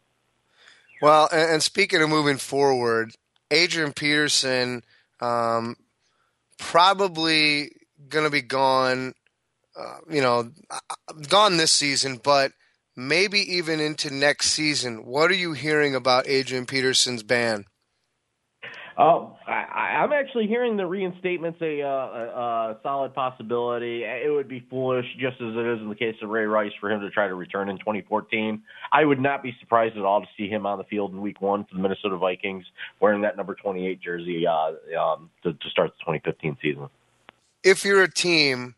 Well, and, and speaking of moving forward, Adrian Peterson um, probably going to be gone, uh, you know, gone this season, but maybe even into next season. What are you hearing about Adrian Peterson's ban? Oh, I, I'm actually hearing the reinstatement's a, uh, a, a solid possibility. It would be foolish, just as it is in the case of Ray Rice, for him to try to return in twenty fourteen. I would not be surprised at all to see him on the field in week one for the Minnesota Vikings wearing that number twenty-eight jersey uh, um, to, to start the twenty fifteen season. If you're a team,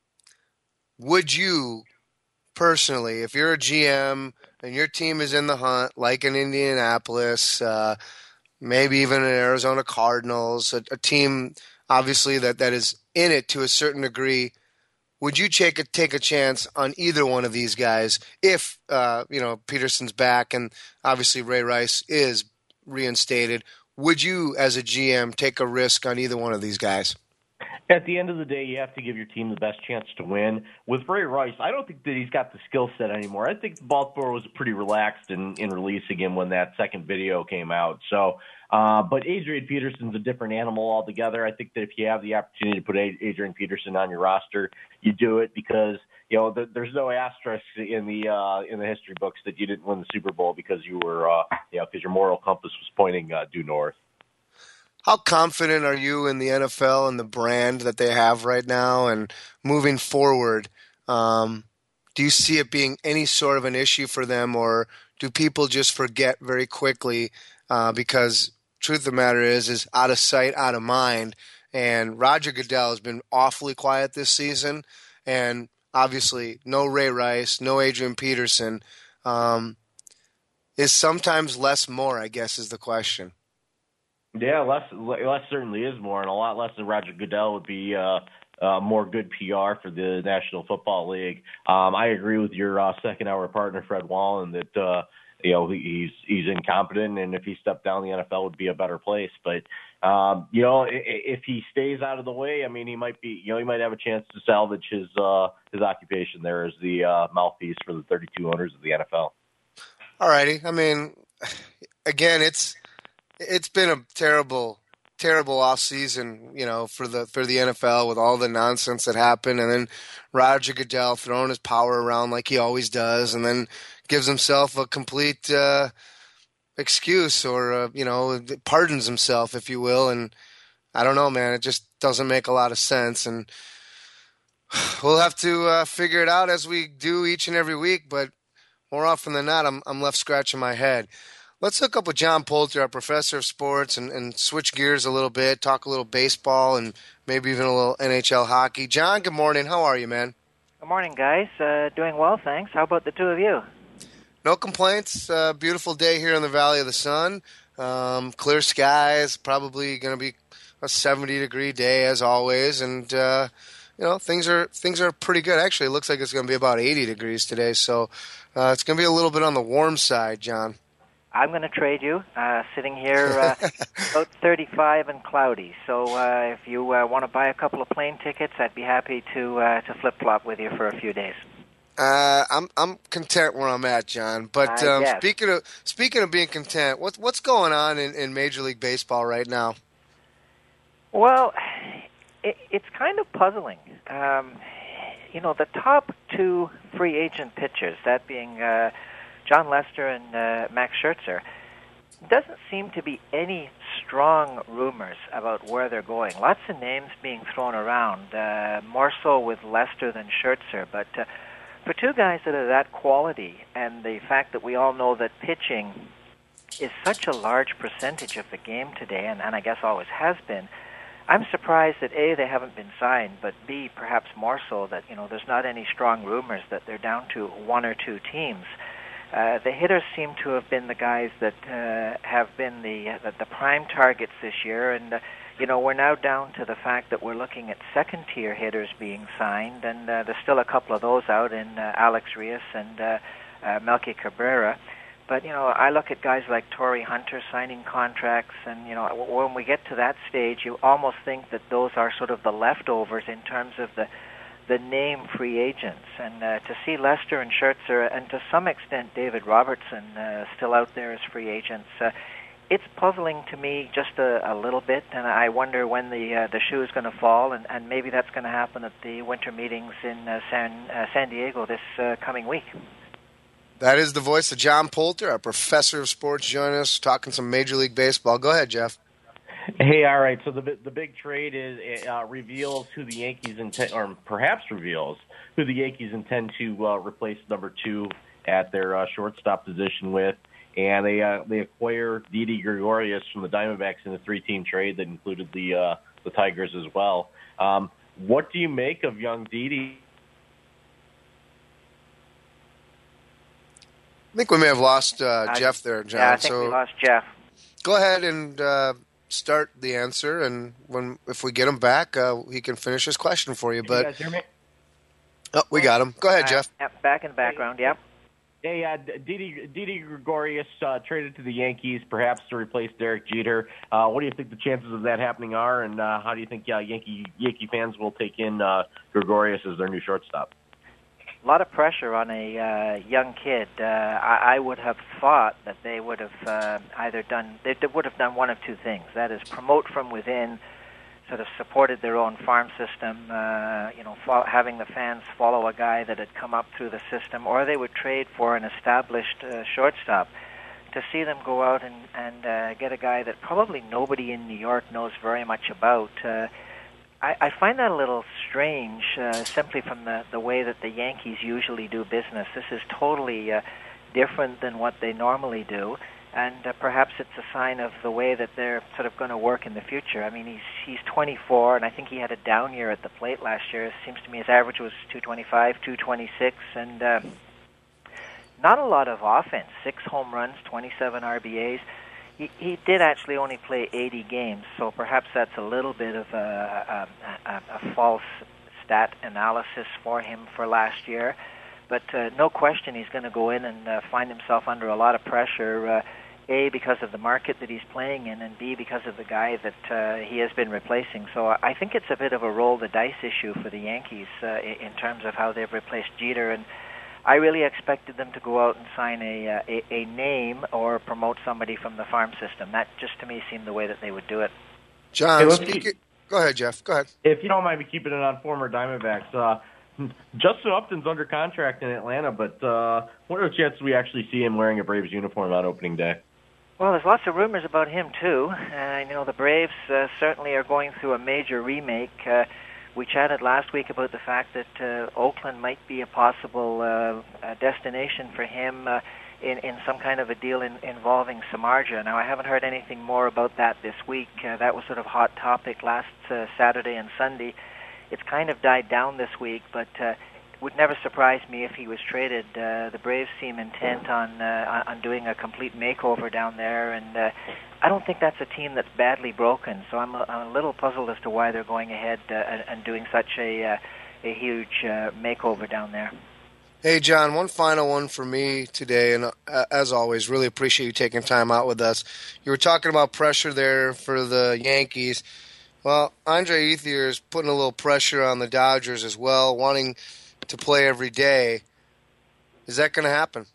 would you personally, if you're a G M and your team is in the hunt, like in Indianapolis, uh, maybe even an Arizona Cardinals, a, a team obviously that, that is in it to a certain degree, would you take a, take a chance on either one of these guys if, uh, you know, Peterson's back and obviously Ray Rice is reinstated? Would you, as a G M, take a risk on either one of these guys? At the end of the day, you have to give your team the best chance to win. With Ray Rice, I don't think that he's got the skill set anymore. I think Baltimore was pretty relaxed in, in releasing him when that second video came out. So, uh, but Adrian Peterson's a different animal altogether. I think that if you have the opportunity to put Adrian Peterson on your roster, you do it because, you know, the, there's no asterisk in the uh, in the history books that you didn't win the Super Bowl because you were, uh, you know, because your moral compass was pointing uh, due north. How confident are you in the N F L and the brand that they have right now and moving forward? Um, do you see it being any sort of an issue for them, or do people just forget very quickly? Uh, because truth of the matter is, is out of sight, out of mind. And Roger Goodell has been awfully quiet this season. And obviously no Ray Rice, no Adrian Peterson. Um, is sometimes less more, I guess, is the question. Yeah, less less certainly is more, and a lot less than Roger Goodell would be uh, uh, more good P R for the National Football League. Um, I agree with your uh, second-hour partner, Fred Wallen, that uh, you know, he's he's incompetent, and if he stepped down, the N F L would be a better place. But um, you know, if, if he stays out of the way, I mean, he might be, you know, he might have a chance to salvage his uh, his occupation there as the uh, mouthpiece for the thirty-two owners of the N F L. All righty. I mean, again, it's it's been a terrible, terrible off season, you know, for the for the N F L with all the nonsense that happened, and then Roger Goodell throwing his power around like he always does, and then gives himself a complete uh, excuse or uh, you know, pardons himself, if you will, and I don't know, man, it just doesn't make a lot of sense, and we'll have to uh, figure it out as we do each and every week, but more often than not, I'm I'm left scratching my head. Let's hook up with John Poulter, our professor of sports, and, and switch gears a little bit, talk a little baseball and maybe even a little N H L hockey. John, good morning. How are you, man? Good morning, guys. Uh, doing well, thanks. How about the two of you? No complaints. Uh, beautiful day here in the Valley of the Sun. Um, clear skies. Probably going to be a seventy-degree day as always, and uh, you know things are things are pretty good. Actually, it looks like it's going to be about eighty degrees today, so uh, it's going to be a little bit on the warm side, John. I'm going to trade you, uh, sitting here uh, about thirty-five and cloudy. So uh, if you uh, want to buy a couple of plane tickets, I'd be happy to uh, to flip-flop with you for a few days. Uh, I'm I'm content where I'm at, John. But Uh, um, yes. speaking of speaking of being content, what's what's going on in, in Major League Baseball right now? Well, it, it's kind of puzzling. Um, you know, the top two free agent pitchers, that being uh, John Lester and uh, Max Scherzer, doesn't seem to be any strong rumors about where they're going. Lots of names being thrown around, uh, more so with Lester than Scherzer. But uh, for two guys that are that quality, and the fact that we all know that pitching is such a large percentage of the game today, and, and I guess always has been, I'm surprised that A, they haven't been signed, but B, perhaps more so that, you know, there's not any strong rumors that they're down to one or two teams. Uh, the hitters seem to have been the guys that uh, have been the, uh, the the prime targets this year, and uh, you know we're now down to the fact that we're looking at second-tier hitters being signed, and uh, there's still a couple of those out in uh, Alex Rios and uh, uh, Melky Cabrera. But you know, I look at guys like Torrey Hunter signing contracts, and you know, when we get to that stage, you almost think that those are sort of the leftovers in terms of the the name free agents. And uh, to see Lester and Scherzer, and to some extent David Robertson, uh, still out there as free agents, uh, it's puzzling to me just a, a little bit, and I wonder when the uh, the shoe is going to fall, and, and maybe that's going to happen at the winter meetings in uh, San uh, San Diego this uh, coming week. That is the voice of John Poulter, our professor of sports, joining us, talking some Major League Baseball. Go ahead, Jeff. Hey, all right. So the the big trade is uh, reveals who the Yankees intend, or perhaps reveals who the Yankees intend to uh, replace number two at their uh, shortstop position with, and they uh, they acquire Didi Gregorius from the Diamondbacks in a three-team trade that included the uh, the Tigers as well. Um, what do you make of young Didi? I think we may have lost uh, Jeff there, John. Yeah, I think so we lost Jeff. Go ahead and uh, start the answer, and when if we get him back, uh, he can finish his question for you. Can But you guys hear me? oh, we got him. Go ahead, Uh, Jeff. yep, back in the background, yep. Hey, uh, Didi, Didi Gregorius uh, traded to the Yankees, perhaps to replace Derek Jeter. Uh, what do you think the chances of that happening are, and uh, how do you think uh, Yankee Yankee fans will take in uh, Gregorius as their new shortstop? A lot of pressure on a uh, young kid. Uh, I, I would have thought that they would have uh, either done, they, they would have done one of two things. That is, promote from within, sort of supported their own farm system, uh, you know, fo- having the fans follow a guy that had come up through the system, or they would trade for an established uh, shortstop. To see them go out and, and uh, get a guy that probably nobody in New York knows very much about, uh, I, I find that a little strange, uh, simply from the, the way that the Yankees usually do business. This is totally uh, different than what they normally do, and uh, perhaps it's a sign of the way that they're sort of going to work in the future. I mean, he's he's twenty-four, and I think he had a down year at the plate last year. It seems to me his average was two twenty-five, two twenty-six, and uh, not a lot of offense. Six home runs, twenty-seven R B As. He, he did actually only play eighty games, so perhaps that's a little bit of a, a, a, a false stat analysis for him for last year. But uh, no question he's going to go in and uh, find himself under a lot of pressure, uh, A, because of the market that he's playing in, and B, because of the guy that uh, he has been replacing. So I think it's a bit of a roll-the-dice issue for the Yankees uh, in terms of how they've replaced Jeter. And I really expected them to go out and sign a, uh, a, a name or promote somebody from the farm system. That just, to me, seemed the way that they would do it. John, Hey, speak it- go ahead, Jeff. Go ahead. If you don't mind me keeping it on former Diamondbacks, uh, Justin Upton's under contract in Atlanta, but uh, what are the chances we actually see him wearing a Braves uniform on opening day? Well, there's lots of rumors about him, too. Uh, you know, the Braves uh, certainly are going through a major remake. Uh, we chatted last week about the fact that uh, Oakland might be a possible uh, uh, destination for him uh, in, in some kind of a deal in, involving Samardzija. Now, I haven't heard anything more about that this week. Uh, that was sort of hot topic last uh, Saturday and Sunday. It's kind of died down this week, but uh, it would never surprise me if he was traded. Uh, the Braves seem intent on uh, on doing a complete makeover down there, and uh, I don't think that's a team that's badly broken. So I'm a, I'm a little puzzled as to why they're going ahead uh, and, and doing such a uh, a huge uh, makeover down there. Hey, John, one final one for me today, and uh, as always, really appreciate you taking time out with us. You were talking about pressure there for the Yankees. Well, Andre Ethier is putting a little pressure on the Dodgers as well, wanting to play every day. Is that going to happen?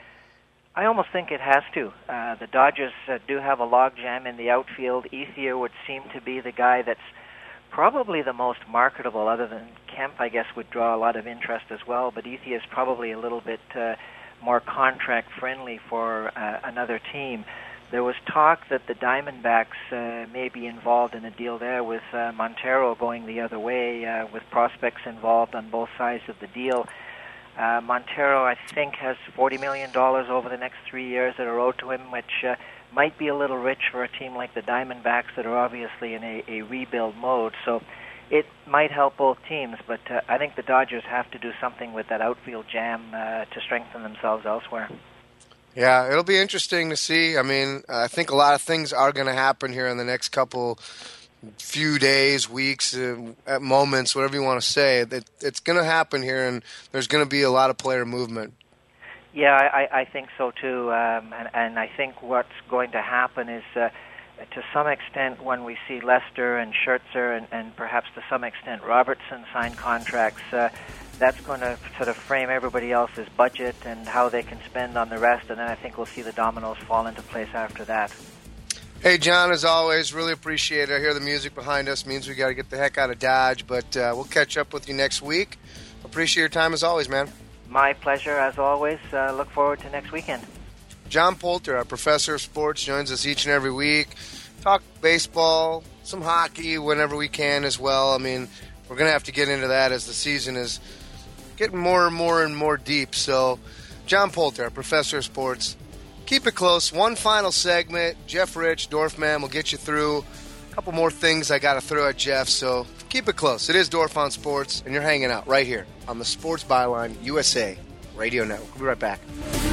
I almost think it has to. Uh, the Dodgers uh, do have a logjam in the outfield. Ethier would seem to be the guy that's probably the most marketable, other than Kemp, I guess, would draw a lot of interest as well. But Ethier is probably a little bit uh, more contract-friendly for uh, another team. There was talk that the Diamondbacks uh, may be involved in a deal there with uh, Montero going the other way, uh, with prospects involved on both sides of the deal. Uh, Montero, I think, has forty million dollars over the next three years that are owed to him, which uh, might be a little rich for a team like the Diamondbacks that are obviously in a, a rebuild mode. So it might help both teams, but uh, I think the Dodgers have to do something with that outfield jam uh, to strengthen themselves elsewhere. Yeah, it'll be interesting to see. I mean, I think a lot of things are going to happen here in the next couple, few days, weeks, uh, at moments, whatever you want to say. That it's going to happen here, and there's going to be a lot of player movement. Yeah, I, I think so too, um, and, and I think what's going to happen is, uh, to some extent, when we see Lester and Scherzer and, and perhaps to some extent Robertson sign contracts, uh, that's going to sort of frame everybody else's budget and how they can spend on the rest, and then I think we'll see the dominoes fall into place after that. Hey, John, as always, really appreciate it. I hear the music behind us. Means we got to get the heck out of Dodge, but uh, we'll catch up with you next week. Appreciate your time as always, man. My pleasure, as always. Uh, look forward to next weekend. John Poulter, our professor of sports, joins us each and every week. Talk baseball, some hockey whenever we can as well. I mean, we're going to have to get into that as the season is getting more and more and more deep. So, John Poulter, our professor of sports. Keep it close. One final segment. Jeff Rich, Dorfman, will get you through a couple more things I got to throw at Jeff. So keep it close. It is Dorf on Sports, and you're hanging out right here on the Sports Byline U S A Radio Network. We'll be right back.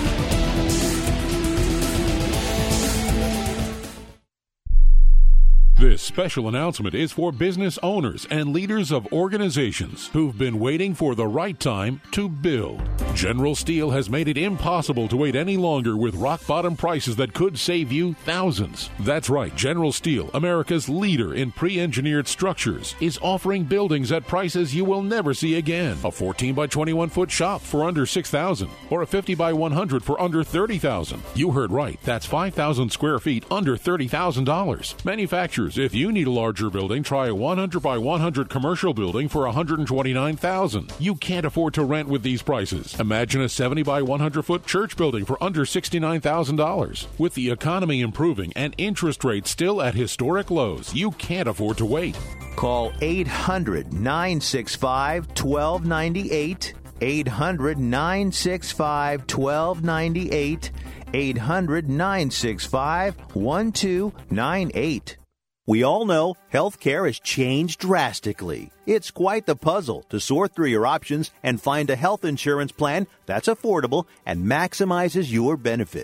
This special announcement is for business owners and leaders of organizations who've been waiting for the right time to build. General Steel has made it impossible to wait any longer with rock-bottom prices that could save you thousands. That's right, General Steel, America's leader in pre-engineered structures, is offering buildings at prices you will never see again. A fourteen by twenty-one foot shop for under six thousand dollars or a fifty by one hundred for under thirty thousand dollars. You heard right, that's five thousand square feet under thirty thousand dollars. Manufacturers, if you need a larger building, try a one hundred by one hundred commercial building for one hundred twenty-nine thousand dollars. You can't afford to rent with these prices. Imagine a seventy by one hundred foot church building for under sixty-nine thousand dollars. With the economy improving and interest rates still at historic lows, you can't afford to wait. Call eight hundred, nine six five, one two nine eight, eight hundred, nine six five, one two nine eight, eight hundred, nine six five, one two nine eight. We all know healthcare has changed drastically. It's quite the puzzle to sort through your options and find a health insurance plan that's affordable and maximizes your benefits.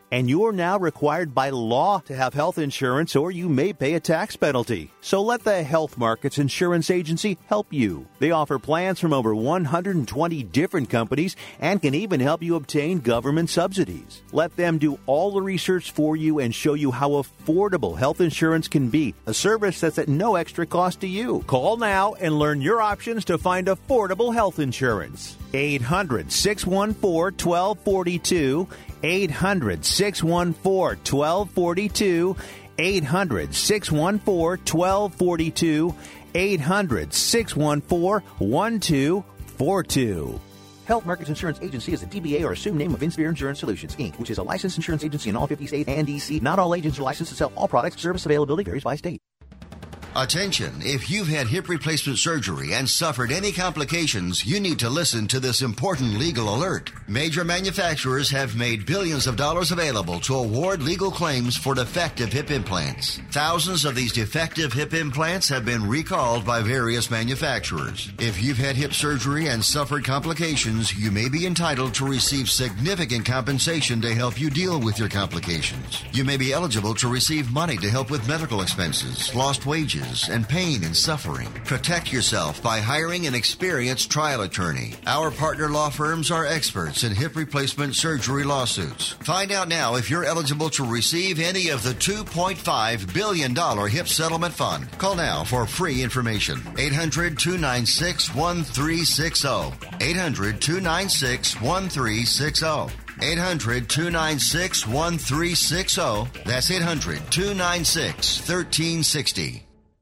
And you're now required by law to have health insurance, or you may pay a tax penalty. So let the Health Markets Insurance Agency help you. They offer plans from over one hundred twenty different companies and can even help you obtain government subsidies. Let them do all the research for you and show you how affordable health insurance can be, a service that's at no extra cost to you. Call now and learn your options to find affordable health insurance. eight hundred, six one four, one two four two. eight hundred, six one four, one two four two. eight hundred, six one four, one two four two. eight hundred, six one four, one two four two. Health Markets Insurance Agency is a D B A or assumed name of Inspire Insurance Solutions, Incorporated, which is a licensed insurance agency in all fifty states and D C. Not all agents are licensed to sell all products. Service availability varies by state. Attention, if you've had hip replacement surgery and suffered any complications, you need to listen to this important legal alert. Major manufacturers have made billions of dollars available to award legal claims for defective hip implants. Thousands of these defective hip implants have been recalled by various manufacturers. If you've had hip surgery and suffered complications, you may be entitled to receive significant compensation to help you deal with your complications. You may be eligible to receive money to help with medical expenses, lost wages, and pain and suffering. Protect yourself by hiring an experienced trial attorney. Our partner law firms are experts in hip replacement surgery lawsuits. Find out now if you're eligible to receive any of the two point five billion dollars HIP settlement fund. Call now for free information. eight hundred, two nine six, one three six zero. eight hundred, two nine six, one three six zero. eight hundred, two nine six, one three six zero. That's eight hundred, two nine six, one three six zero.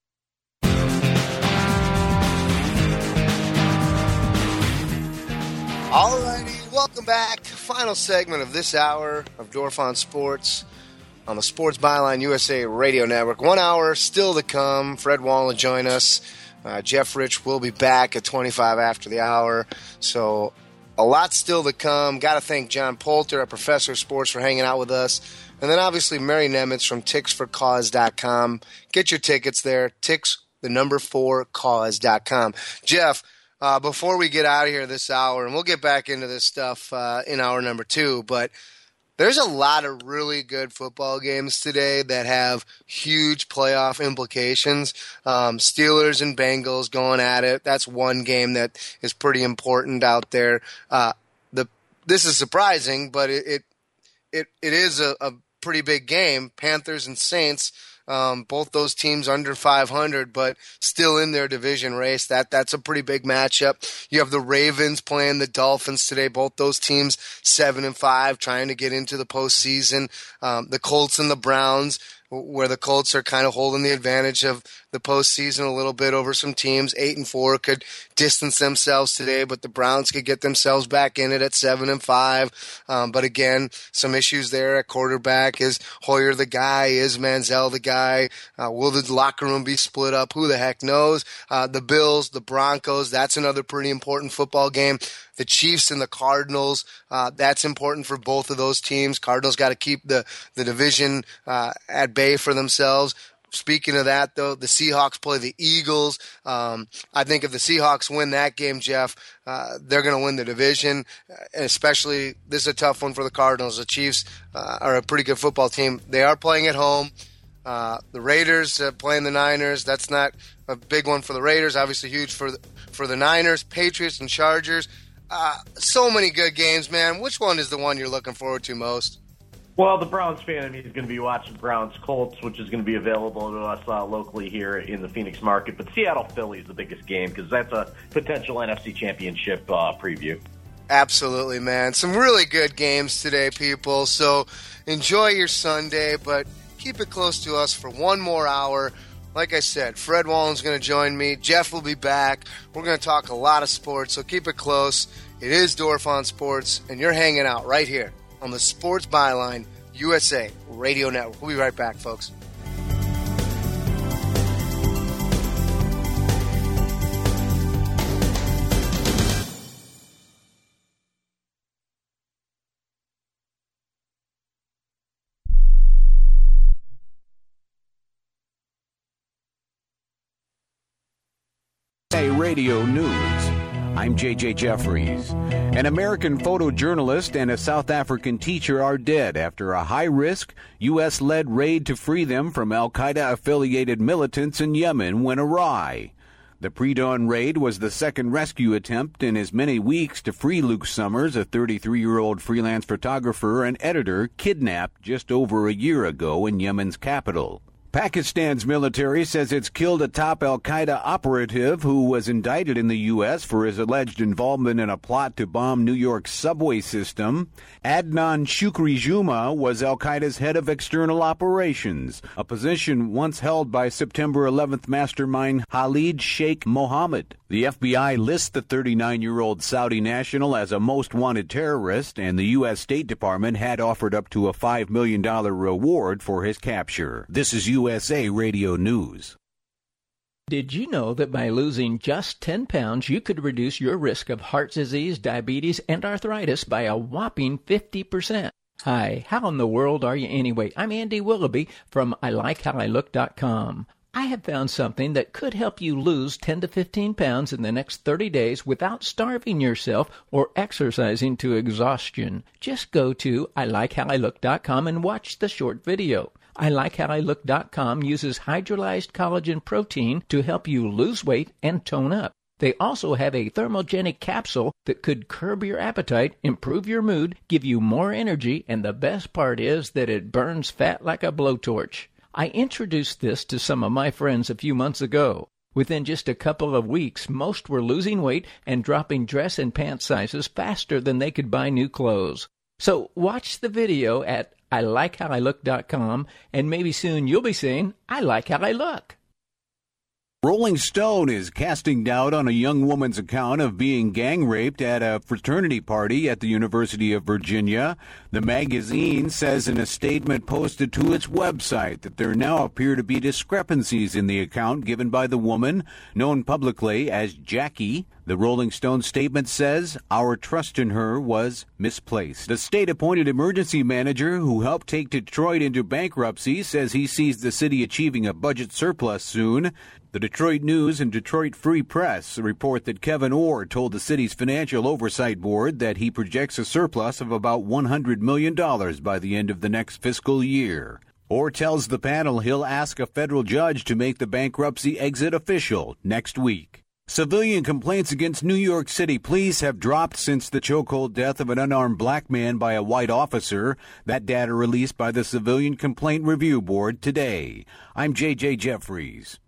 All righty, welcome back. Final segment of this hour of Dorf on Sports on the Sports Byline U S A Radio Network. One hour still to come. Fred Wall will join us. Uh, Jeff Rich will be back at twenty-five after the hour. So a lot still to come. Got to thank John Poulter, a professor of sports, for hanging out with us. And then obviously Mary Nemitz from ticks for cause dot com. Get your tickets there. Ticks, the number four, cause dot com. Jeff, Uh, before we get out of here this hour, and we'll get back into this stuff uh, in hour number two, but there's a lot of really good football games today that have huge playoff implications. Um, Steelers and Bengals going at it. That's one game that is pretty important out there. Uh, the this is surprising, but it it it, it is a, a pretty big game. Panthers and Saints. Um, both those teams under five hundred, but still in their division race. That that's a pretty big matchup. You have the Ravens playing the Dolphins today. Both those teams seven and five, trying to get into the postseason. Um, the Colts and the Browns, where the Colts are kind of holding the advantage of the postseason a little bit over some teams. Eight and four could distance themselves today, but the Browns could get themselves back in it at seven and five. Um, but again, some issues there at quarterback. Is Hoyer the guy? Is Manziel the guy? Uh, will the locker room be split up? Who the heck knows? Uh, the Bills, the Broncos, that's another pretty important football game. The Chiefs and the Cardinals, uh, that's important for both of those teams. Cardinals got to keep the, the division uh, at bay for themselves. Speaking of that, though, the Seahawks play the Eagles. Um, I think if the Seahawks win that game, Jeff, uh, they're going to win the division. And especially, this is a tough one for the Cardinals. The Chiefs uh, are a pretty good football team. They are playing at home. Uh, the Raiders uh, playing the Niners. That's not a big one for the Raiders. Obviously, huge for the, for the Niners. Patriots and Chargers. Uh, so many good games, man. Which one is the one you're looking forward to most? Well, the Browns fan in me is going to be watching Browns Colts, which is going to be available to us uh, locally here in the Phoenix market. But Seattle Philly is the biggest game because that's a potential N F C Championship uh, preview. Absolutely, man. Some really good games today, people. So enjoy your Sunday, but keep it close to us for one more hour. Like I said, Fred Wallen's going to join me. Jeff will be back. We're going to talk a lot of sports, so keep it close. It is Dorf on Sports, and you're hanging out right here on the Sports Byline U S A Radio Network. We'll be right back, folks. Radio News. I'm J J Jeffries. An American photojournalist and a South African teacher are dead after a high-risk, U S-led raid to free them from al-Qaeda-affiliated militants in Yemen went awry. The pre-dawn raid was the second rescue attempt in as many weeks to free Luke Summers, a thirty-three-year-old freelance photographer and editor, kidnapped just over a year ago in Yemen's capital. Pakistan's military says it's killed a top al-Qaeda operative who was indicted in the U S for his alleged involvement in a plot to bomb New York's subway system. Adnan Shukri Juma was al-Qaeda's head of external operations, a position once held by September eleventh mastermind Khalid Sheikh Mohammed. The F B I lists the thirty-nine-year-old Saudi national as a most wanted terrorist, and the U S State Department had offered up to a five million dollars reward for his capture. This is U S A Radio News. Did you know that by losing just ten pounds, you could reduce your risk of heart disease, diabetes, and arthritis by a whopping fifty percent? Hi, how in the world are you anyway? I'm Andy Willoughby from I Like How I Look dot com. I have found something that could help you lose ten to fifteen pounds in the next thirty days without starving yourself or exercising to exhaustion. Just go to I Like How I Look dot com and watch the short video. I Like How I Look dot com uses hydrolyzed collagen protein to help you lose weight and tone up. They also have a thermogenic capsule that could curb your appetite, improve your mood, give you more energy, and the best part is that it burns fat like a blowtorch. I introduced this to some of my friends a few months ago. Within just a couple of weeks, most were losing weight and dropping dress and pant sizes faster than they could buy new clothes. So watch the video at I Like How I Look dot com, and maybe soon you'll be saying, I like how I look. Rolling Stone is casting doubt on a young woman's account of being gang raped at a fraternity party at the University of Virginia. The magazine says in a statement posted to its website that there now appear to be discrepancies in the account given by the woman, known publicly as Jackie. The Rolling Stone statement says, our trust in her was misplaced. The state-appointed emergency manager who helped take Detroit into bankruptcy says he sees the city achieving a budget surplus soon. The Detroit News and Detroit Free Press report that Kevin Orr told the city's Financial Oversight Board that he projects a surplus of about one hundred million dollars by the end of the next fiscal year. Orr tells the panel he'll ask a federal judge to make the bankruptcy exit official next week. Civilian complaints against New York City police have dropped since the chokehold death of an unarmed black man by a white officer. That data released by the Civilian Complaint Review Board today. I'm J J Jeffries.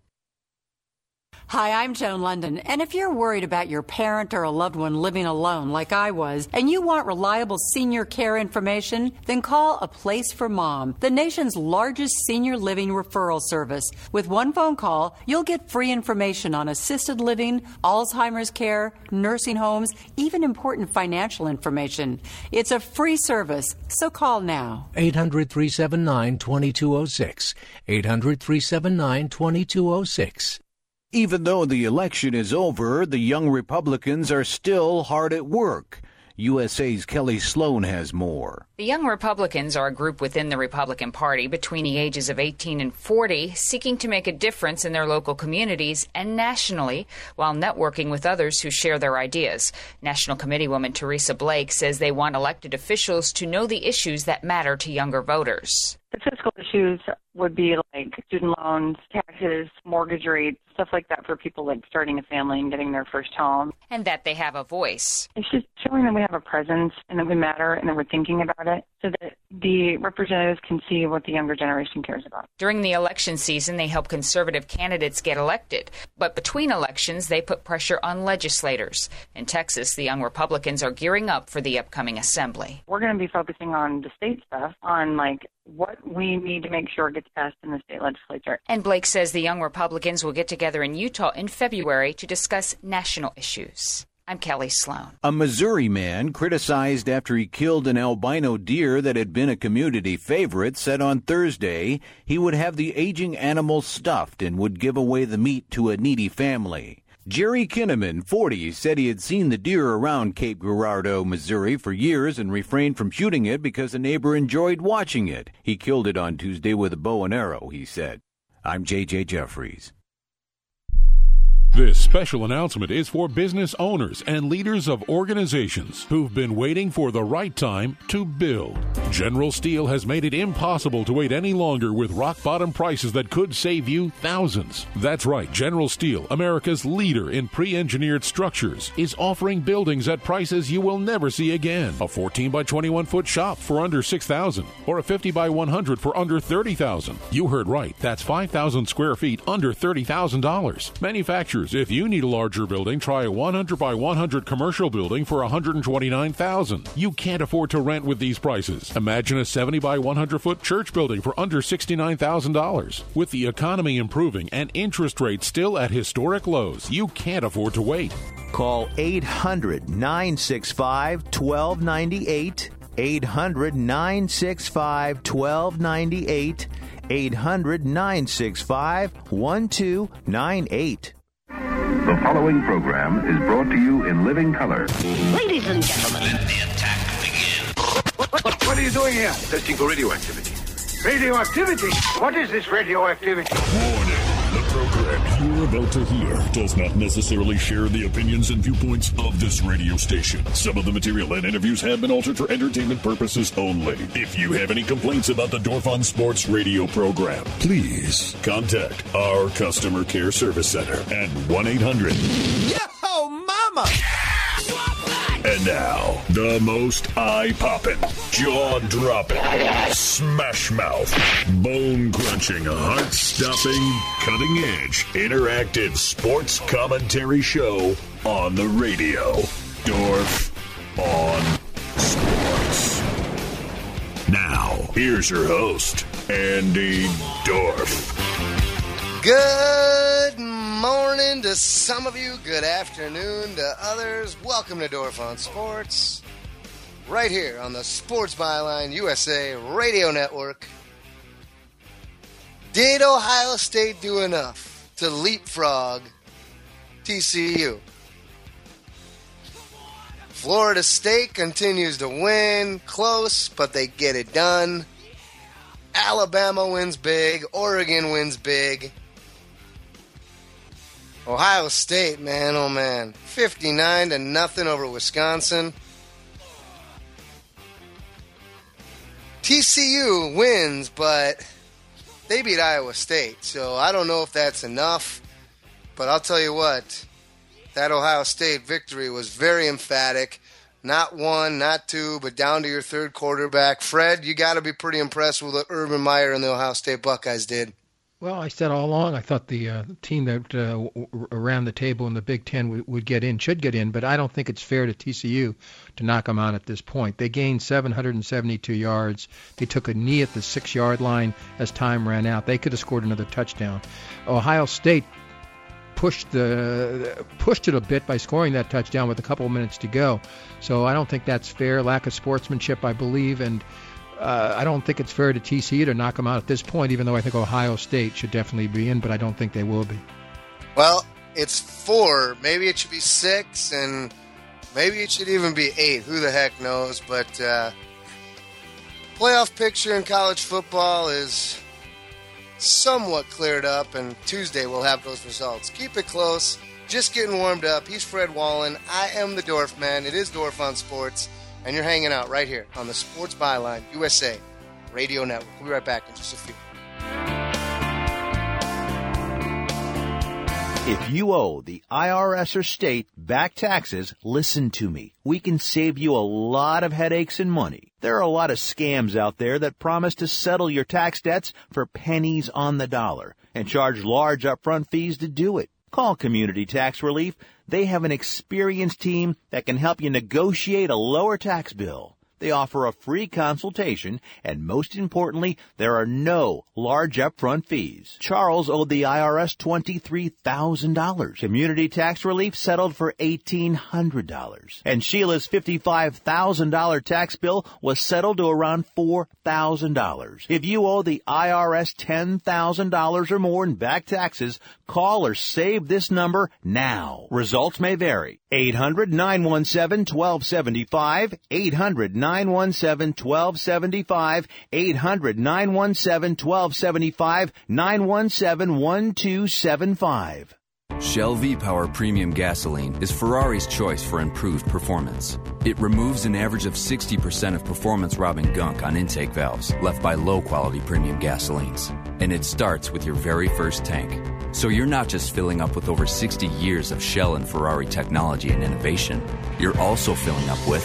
Hi, I'm Joan London, and if you're worried about your parent or a loved one living alone like I was, and you want reliable senior care information, then call A Place for Mom, the nation's largest senior living referral service. With one phone call, you'll get free information on assisted living, Alzheimer's care, nursing homes, even important financial information. It's a free service, so call now. eight hundred, three seven nine, two two zero six. eight hundred, three seven nine, two two zero six. Even though the election is over, the young Republicans are still hard at work. U S A's Kelly Sloan has more. The Young Republicans are a group within the Republican Party between the ages of eighteen and forty, seeking to make a difference in their local communities and nationally, while networking with others who share their ideas. National Committeewoman Teresa Blake says they want elected officials to know the issues that matter to younger voters. The fiscal issues would be like student loans, taxes, mortgage rates, stuff like that for people like starting a family and getting their first home. And that they have a voice. It's just showing that we have a presence and that we matter and that we're thinking about it so that the representatives can see what the younger generation cares about. During the election season, they help conservative candidates get elected. But between elections, they put pressure on legislators. In Texas, the Young Republicans are gearing up for the upcoming assembly. We're going to be focusing on the state stuff, on like what we need to make sure gets passed in the state legislature. And Blake says the Young Republicans will get together in Utah in February to discuss national issues. I'm Kelly Sloan. A Missouri man criticized after he killed an albino deer that had been a community favorite said on Thursday he would have the aging animal stuffed and would give away the meat to a needy family. Jerry Kinnaman, forty, said he had seen the deer around Cape Girardeau, Missouri for years and refrained from shooting it because a neighbor enjoyed watching it. He killed it on Tuesday with a bow and arrow, he said. I'm J J Jeffries. This special announcement is for business owners and leaders of organizations who've been waiting for the right time to build. General Steel has made it impossible to wait any longer with rock-bottom prices that could save you thousands. That's right, General Steel, America's leader in pre-engineered structures, is offering buildings at prices you will never see again. A fourteen by twenty-one foot shop for under six thousand dollars or a fifty by one hundred for under thirty thousand dollars. You heard right, that's five thousand square feet under thirty thousand dollars. Manufacturers, if you need a larger building, try a one hundred by one hundred commercial building for one hundred twenty-nine thousand dollars. You can't afford to rent with these prices. Imagine a seventy by one hundred foot church building for under sixty-nine thousand dollars. With the economy improving and interest rates still at historic lows, you can't afford to wait. Call eight hundred, nine six five, one two nine eight. eight hundred, nine six five, one two nine eight. eight hundred, nine six five, one two nine eight. The following program is brought to you in living color. Ladies and gentlemen, let the attack begin. What, what, what are you doing here? Testing for radioactivity. Radioactivity? What is this radioactivity? Warning. The program you're about to hear does not necessarily share the opinions and viewpoints of this radio station. Some of the material and interviews have been altered for entertainment purposes only. If you have any complaints about the Dorf on Sports radio program, please contact our customer care service center at one eight hundred. Yo, mama! And now, the most eye-popping, jaw-dropping, smash-mouth, bone-crunching, heart-stopping, cutting-edge, interactive sports commentary show on the radio. Dorf on Sports. Now, here's your host, Andy Dorf. Good morning to some of you. Good afternoon to others. Welcome to Dorf on Sports. Right here on the Sports Byline U S A Radio Network. Did Ohio State do enough to leapfrog T C U? Florida State continues to win. Close, but they get it done. Alabama wins big. Oregon wins big. Ohio State, man, oh man, fifty-nine to nothing over Wisconsin. T C U wins, but they beat Iowa State, so I don't know if that's enough. But I'll tell you what, that Ohio State victory was very emphatic. Not one, not two, but down to your third quarterback. Fred, you got to be pretty impressed with what Urban Meyer and the Ohio State Buckeyes did. Well, I said all along I thought the uh, team that uh, w- around the table in the Big Ten w- would get in, should get in, but I don't think it's fair to T C U to knock them out at this point. They gained seven hundred seventy-two yards. They took a knee at the six-yard line as time ran out. They could have scored another touchdown. Ohio State pushed the pushed it a bit by scoring that touchdown with a couple of minutes to go. So I don't think that's fair. Lack of sportsmanship, I believe, and Uh, I don't think it's fair to T C U to knock them out at this point, even though I think Ohio State should definitely be in, but I don't think they will be. Well, it's four. Maybe it should be six, and maybe it should even be eight. Who the heck knows? But uh, playoff picture in college football is somewhat cleared up, and Tuesday we'll have those results. Keep it close. Just getting warmed up. He's Fred Wallen. I am the Dorf Man. It is Dorf on Sports. And you're hanging out right here on the Sports Byline U S A Radio Network. We'll be right back in just a few. If you owe the I R S or state back taxes, listen to me. We can save you a lot of headaches and money. There are a lot of scams out there that promise to settle your tax debts for pennies on the dollar and charge large upfront fees to do it. Call Community Tax Relief. They have an experienced team that can help you negotiate a lower tax bill. They offer a free consultation, and most importantly, there are no large upfront fees. Charles owed the I R S twenty-three thousand dollars. Community Tax Relief settled for eighteen hundred dollars. And Sheila's fifty-five thousand dollars tax bill was settled to around four thousand dollars. If you owe the I R S ten thousand dollars or more in back taxes, call or save this number now. Results may vary. eight hundred, nine one seven, one two seven five, eight hundred, nine one seven, one two seven five, eight hundred, nine one seven, one two seven five, nine one seven, one two seven five. Shell V-Power Premium Gasoline is Ferrari's choice for improved performance. It removes an average of sixty percent of performance-robbing gunk on intake valves left by low-quality premium gasolines. And it starts with your very first tank. So you're not just filling up with over sixty years of Shell and Ferrari technology and innovation. You're also filling up with...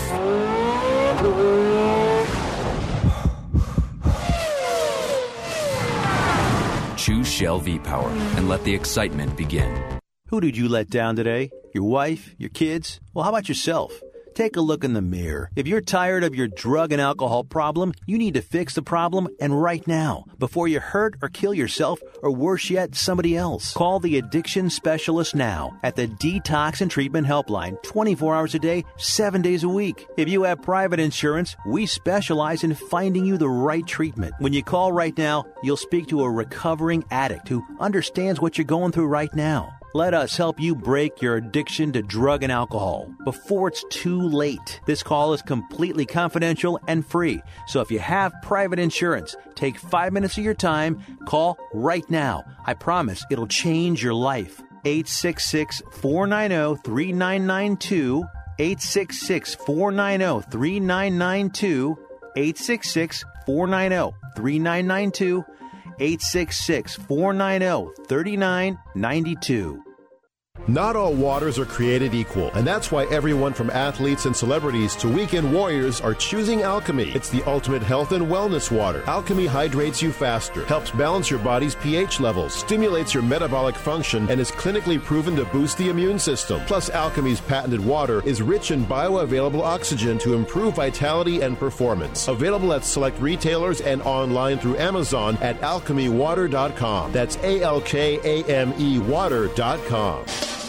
Choose Shell V-Power and let the excitement begin. Who did you let down today? Your wife? Your kids? Well, how about yourself? Take a look in the mirror. If you're tired of your drug and alcohol problem, you need to fix the problem, and right now, before you hurt or kill yourself, or worse yet, somebody else. Call the addiction specialist now at the Detox and Treatment Helpline, twenty-four hours a day, seven days a week. If you have private insurance, we specialize in finding you the right treatment. When you call right now, you'll speak to a recovering addict who understands what you're going through right now. Let us help you break your addiction to drug and alcohol before it's too late. This call is completely confidential and free. So if you have private insurance, take five minutes of your time. Call right now. I promise it'll change your life. eight six six, four nine zero, three nine nine two. eight six six, four nine zero, three nine nine two. eight six six, four nine zero, three nine nine two. eight six six, four nine zero, three nine nine two. Not all waters are created equal, and that's why everyone from athletes and celebrities to weekend warriors are choosing Alchemy. It's the ultimate health and wellness water. Alchemy hydrates you faster, helps balance your body's pH levels, stimulates your metabolic function, and is clinically proven to boost the immune system. Plus, Alchemy's patented water is rich in bioavailable oxygen to improve vitality and performance. Available at select retailers and online through Amazon at alchemy water dot com. That's A L K A M E water dot com.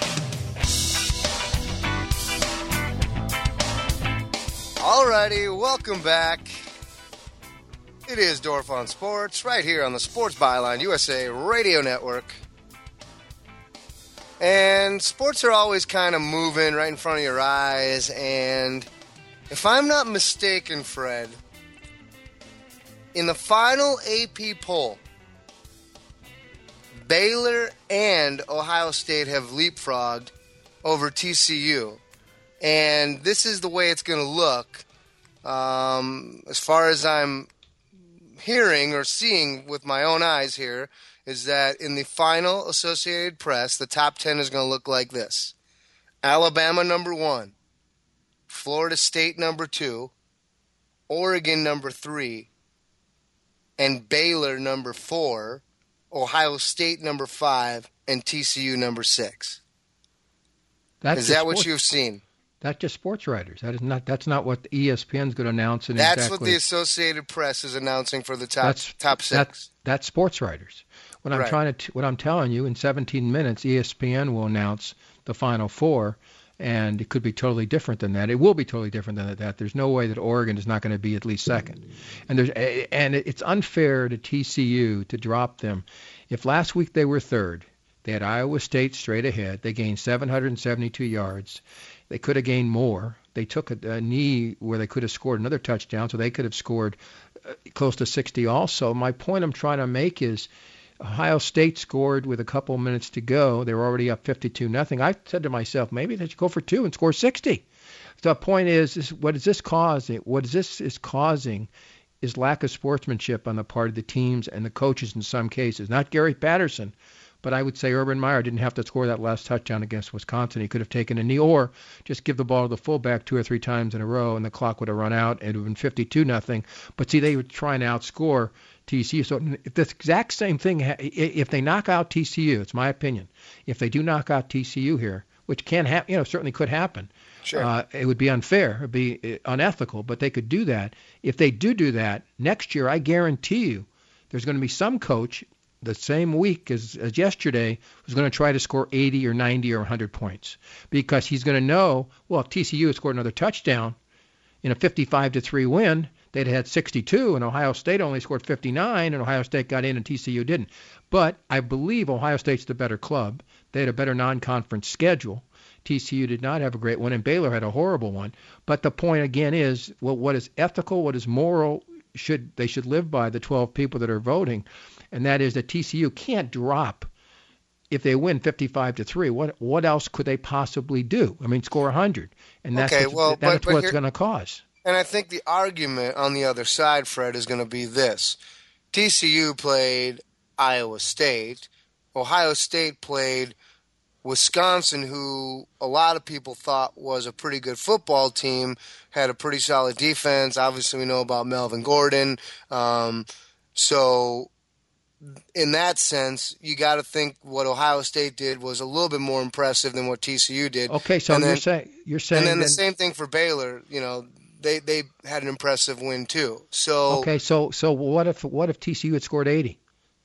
Alrighty, welcome back. It is Dorf on Sports, right here on the Sports Byline U S A Radio Network. And sports are always kind of moving right in front of your eyes, and if I'm not mistaken, Fred, in the final A P poll, Baylor and Ohio State have leapfrogged over T C U. And this is the way it's going to look. Um, as far as I'm hearing or seeing with my own eyes here, is that in the final Associated Press, the top ten is going to look like this. Alabama number one, Florida State number two, Oregon number three, and Baylor number four, Ohio State number five, and T C U number six. That's is that sports, what you've seen? That's just sports writers. That is not. That's not what E S P N's going to announce. And that's exactly, what the Associated Press is announcing for the top that's, top six. That's, that's sports writers. What I'm right. trying to, what I'm telling you, in seventeen minutes, E S P N will announce the Final Four, and it could be totally different than that. It will be totally different than that. There's no way that Oregon is not going to be at least second, and there's and it's unfair to T C U to drop them. If last week they were third, they had Iowa State straight ahead. They gained seven hundred seventy-two yards. They could have gained more. They took a, a knee where they could have scored another touchdown, so they could have scored uh, close to sixty also. My point I'm trying to make is Ohio State scored with a couple minutes to go. They were already up fifty-two nothing. I said to myself, maybe they should go for two and score sixty. So the point is, is what is this causing? What is this is causing is lack of sportsmanship on the part of the teams and the coaches in some cases. Not Gary Patterson, but I would say Urban Meyer didn't have to score that last touchdown against Wisconsin. He could have taken a knee or just give the ball to the fullback two or three times in a row, and the clock would have run out, and it would have been fifty-two nothing. But see, they were trying to outscore T C U. So if the exact same thing, if they knock out T C U, it's my opinion, if they do knock out T C U here, which can happen, you know, certainly could happen. Sure. Uh, it would be unfair. It would be unethical, but they could do that. If they do do that, next year, I guarantee you there's going to be some coach the same week as, as yesterday who's going to try to score eighty or ninety or one hundred points because he's going to know, well, if T C U had scored another touchdown in a fifty-five to three win, they'd had sixty-two, and Ohio State only scored fifty-nine, and Ohio State got in and T C U didn't. But I believe Ohio State's the better club. They had a better non-conference schedule. T C U did not have a great one, and Baylor had a horrible one. But the point, again, is, well, what is ethical, what is moral, should they should live by, the twelve people that are voting, and that is that T C U can't drop if they win fifty-five to three, what what else could they possibly do? I mean, score one hundred, and that's okay, what, well, that's but, but what it's here, going to cause. And I think the argument on the other side, Fred, is going to be this. T C U played Iowa State. Ohio State played Wisconsin, who a lot of people thought was a pretty good football team, had a pretty solid defense. Obviously, we know about Melvin Gordon. Um, so in that sense, you got to think what Ohio State did was a little bit more impressive than what T C U did. Okay, so and you're then, saying you're saying and then, then the same thing for Baylor. You know, they they had an impressive win too. So okay, so so what if what if T C U had scored eighty?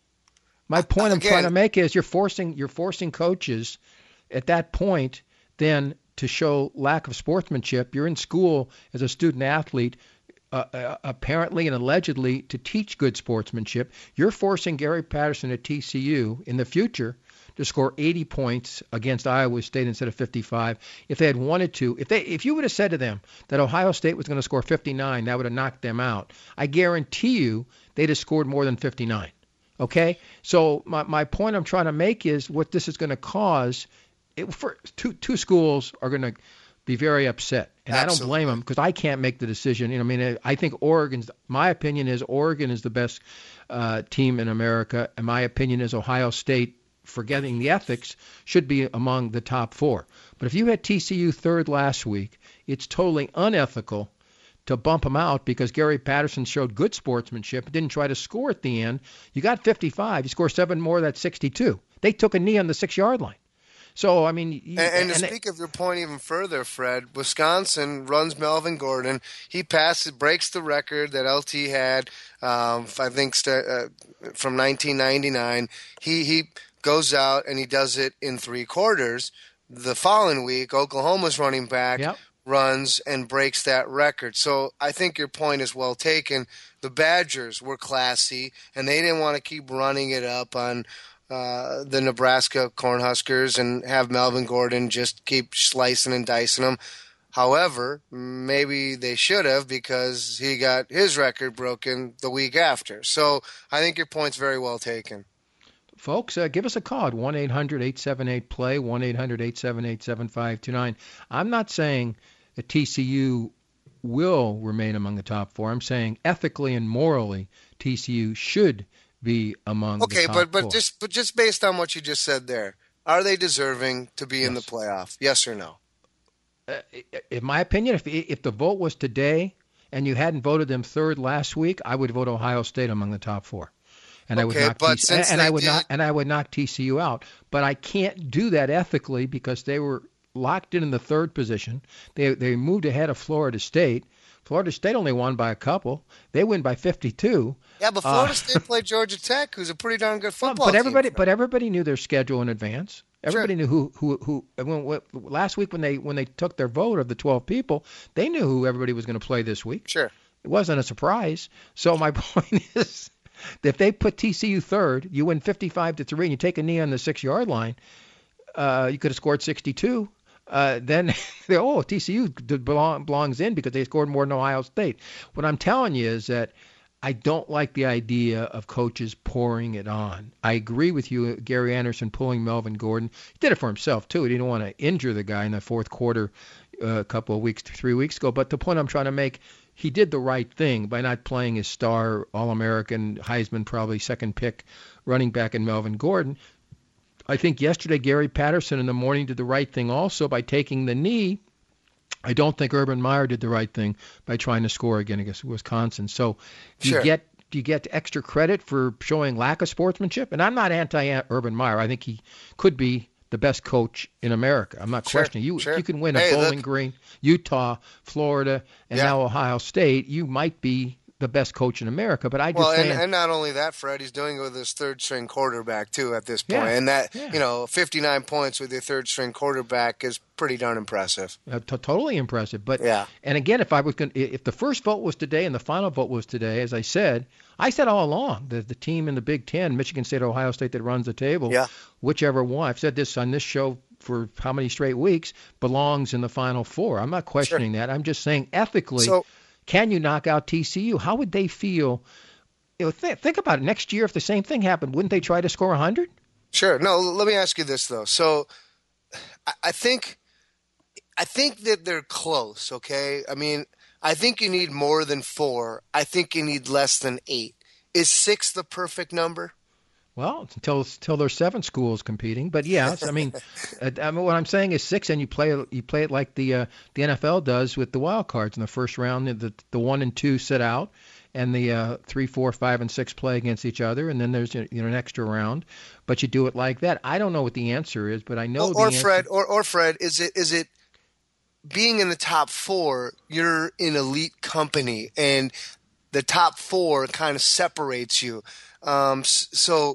My point Again, I'm trying to make is you're forcing you're forcing coaches at that point then to show lack of sportsmanship. You're in school as a student athlete, uh, uh, apparently and allegedly to teach good sportsmanship. You're forcing Gary Patterson at T C U in the future to score eighty points against Iowa State instead of fifty-five. If they had wanted to, if they if you would have said to them that Ohio State was going to score fifty-nine, that would have knocked them out. I guarantee you they'd have scored more than fifty-nine. Okay? So my, my point I'm trying to make is what this is going to cause. It, for two two schools are going to be very upset, and Absolutely. I don't blame them because I can't make the decision. You know, I mean, I think Oregon's. My opinion is Oregon is the best uh, team in America, and my opinion is Ohio State, forgetting the ethics, should be among the top four. But if you had T C U third last week, it's totally unethical to bump them out because Gary Patterson showed good sportsmanship, didn't try to score at the end. You got fifty-five, you score seven more, that's sixty-two. They took a knee on the six-yard line. So, I mean... You, and, and to and speak they, of your point even further, Fred, Wisconsin runs Melvin Gordon. He passes, breaks the record that L T had, um, I think, st- uh, from nineteen ninety-nine. He he goes out and he does it in three quarters. The following week, Oklahoma's running back yep. runs and breaks that record. So I think your point is well taken. The Badgers were classy, and they didn't want to keep running it up on Uh, the Nebraska Cornhuskers and have Melvin Gordon just keep slicing and dicing them. However, maybe they should have because he got his record broken the week after. So I think your point's very well taken. Folks, uh, give us a call at one eight hundred eight seven eight play, one eight hundred eight seven eight seven five two nine. I'm not saying that T C U will remain among the top four. I'm saying ethically and morally T C U should be among okay, the top but but four. just but just based on what you just said there, are they deserving to be yes. in the playoff? Yes or no? Uh, in my opinion, if if the vote was today and you hadn't voted them third last week, I would vote Ohio State among the top four, and okay, I would knock but T- since and, and they I would did... not and I would knock T C U out. But I can't do that ethically because they were locked in in the third position. They they moved ahead of Florida State. Florida State only won by a couple. They win by fifty-two. Yeah, but Florida uh, State played Georgia Tech, who's a pretty darn good football but everybody, team. But everybody knew their schedule in advance. Everybody sure. knew who who who. When, when, last week when they when they took their vote of the twelve people, they knew who everybody was going to play this week. Sure, it wasn't a surprise. So my point is, if they put T C U third, you win fifty-five to three, and you take a knee on the six-yard line, uh, you could have scored sixty-two. Uh, then, oh, T C U belong, belongs in because they scored more than Ohio State. What I'm telling you is that I don't like the idea of coaches pouring it on. I agree with you, Gary Anderson pulling Melvin Gordon. He did it for himself, too. He didn't want to injure the guy in the fourth quarter uh, a couple of weeks, three weeks ago. But the point I'm trying to make, he did the right thing by not playing his star, All-American, Heisman, probably second pick running back in Melvin Gordon. I think yesterday Gary Patterson in the morning did the right thing also by taking the knee. I don't think Urban Meyer did the right thing by trying to score again against Wisconsin. So do sure. you get do you get extra credit for showing lack of sportsmanship? And I'm not anti-Urban Meyer. I think he could be the best coach in America. I'm not sure. questioning you. Sure. You can win at hey, Bowling look. Green, Utah, Florida, and yeah. now Ohio State. You might be the best coach in America, but I just well, and, saying, and not only that, Fred, he's doing it with his third string quarterback too at this point, Yeah, and that yeah. you know, fifty-nine points with your third string quarterback is pretty darn impressive. Uh, t- totally impressive. But yeah. And again, if I was going, if the first vote was today and the final vote was today, as I said, I said all along that the team in the Big Ten, Michigan State, Ohio State, that runs the table, yeah. whichever one, I've said this on this show for how many straight weeks, belongs in the Final Four. I'm not questioning sure. that. I'm just saying ethically. So, can you knock out T C U? How would they feel? You know, th- think about it. Next year, if the same thing happened, wouldn't they try to score one hundred? Sure. No, let me ask you this, though. So I, I think I think that they're close, okay? I mean, I think you need more than four. I think you need less than eight. Is six the perfect number? Well, until until there's seven schools competing, but yes, I mean, I mean, what I'm saying is six, and you play you play it like the uh, the N F L does with the wild cards in the first round. The the one and two sit out, and the uh, three, four, five, and six play against each other, and then there's you know an extra round. But you do it like that. I don't know what the answer is, but I know. Or, the or answer. Fred, or or Fred, is it is it being in the top four? You're in elite company, and the top four kind of separates you. Um, so.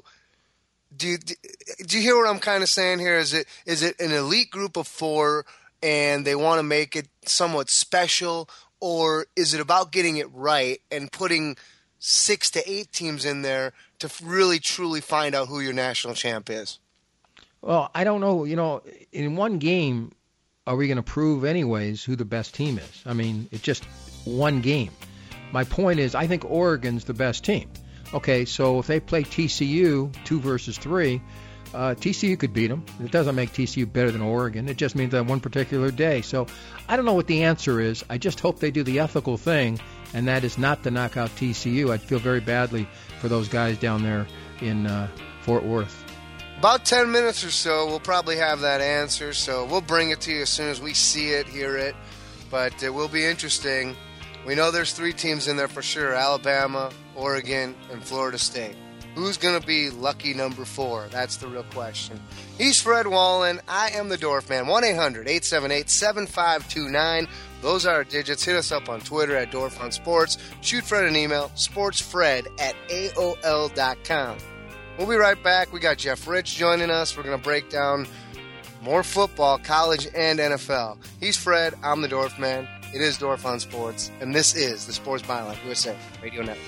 Do you, do you hear what I'm kind of saying here? Is it is it an elite group of four and they want to make it somewhat special, or is it about getting it right and putting six to eight teams in there to really truly find out who your national champ is? Well, I don't know. You know, in one game, are we going to prove anyways who the best team is? I mean, it's just one game. My point is, I think Oregon's the best team. Okay, so if they play T C U two versus three, uh, T C U could beat them. It doesn't make T C U better than Oregon. It just means that one particular day. So I don't know what the answer is. I just hope they do the ethical thing, and that is not to knock out T C U. I'd feel very badly for those guys down there in uh, Fort Worth. About ten minutes or so, we'll probably have that answer. So we'll bring it to you as soon as we see it, hear it. But it will be interesting. We know there's three teams in there for sure: Alabama, Oregon, and Florida State. Who's going to be lucky number four? That's the real question. He's Fred Wallen. I am the Dorf Man. one eight hundred eight seven eight seven five two nine. Those are our digits. Hit us up on Twitter at Dorf on Sports. Shoot Fred an email, sportsfred at A O L dot com. We'll be right back. We got Jeff Rich joining us. We're going to break down more football, college, and N F L. He's Fred. I'm the Dorf Man. It is Dorf on Sports, and this is the Sports Byline U S A Radio Network.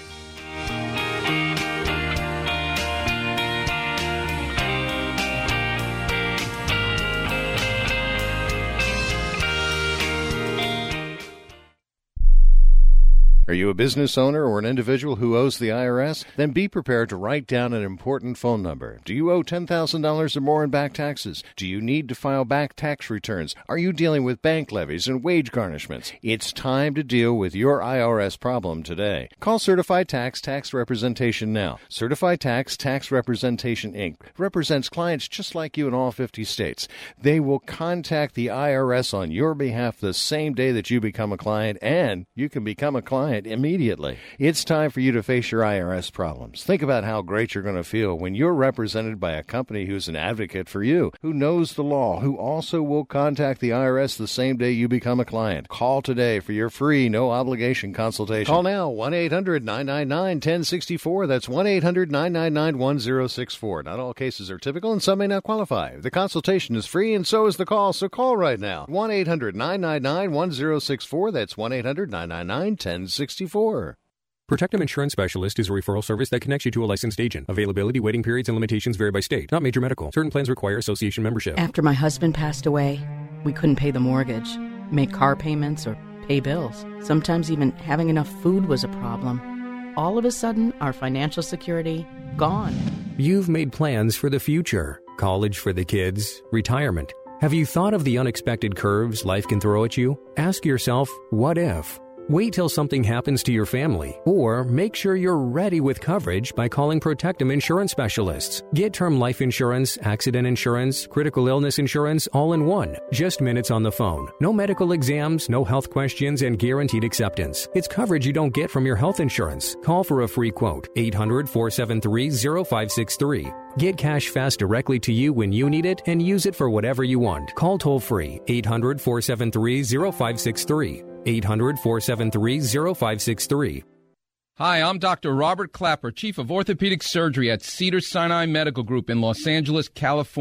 Are you a business owner or an individual who owes the I R S? Then be prepared to write down an important phone number. Do you owe ten thousand dollars or more in back taxes? Do you need to file back tax returns? Are you dealing with bank levies and wage garnishments? It's time to deal with your I R S problem today. Call Certified Tax Tax Representation now. Certified Tax Tax Representation, Incorporated represents clients just like you in all fifty states. They will contact the I R S on your behalf the same day that you become a client, and you can become a client immediately. It's time for you to face your I R S problems. Think about how great you're going to feel when you're represented by a company who's an advocate for you, who knows the law, who also will contact the I R S the same day you become a client. Call today for your free, no-obligation consultation. Call now, one eight hundred nine nine nine one zero six four. That's one eight hundred nine nine nine one zero six four. Not all cases are typical, and some may not qualify. The consultation is free, and so is the call, so call right now. one eight hundred nine nine nine one zero six four. That's one eight hundred nine nine nine one zero six four. Protectum Insurance Specialist is a referral service that connects you to a licensed agent. Availability, waiting periods, and limitations vary by state. Not major medical. Certain plans require association membership. After my husband passed away, we couldn't pay the mortgage, make car payments, or pay bills. Sometimes even having enough food was a problem. All of a sudden, our financial security, gone. You've made plans for the future. College for the kids, retirement. Have you thought of the unexpected curves life can throw at you? Ask yourself, what if? Wait till something happens to your family, or make sure you're ready with coverage by calling Protectum Insurance Specialists. Get term life insurance, accident insurance, critical illness insurance all in one. Just minutes on the phone. No medical exams, no health questions, and guaranteed acceptance. It's coverage you don't get from your health insurance. Call for a free quote. eight hundred four seven three zero five six three. Get cash fast directly to you when you need it and use it for whatever you want. Call toll free. eight hundred four seven three zero five six three. eight hundred four seven three zero five six three. Hi, I'm Doctor Robert Clapper, Chief of Orthopedic Surgery at Cedars-Sinai Medical Group in Los Angeles, California.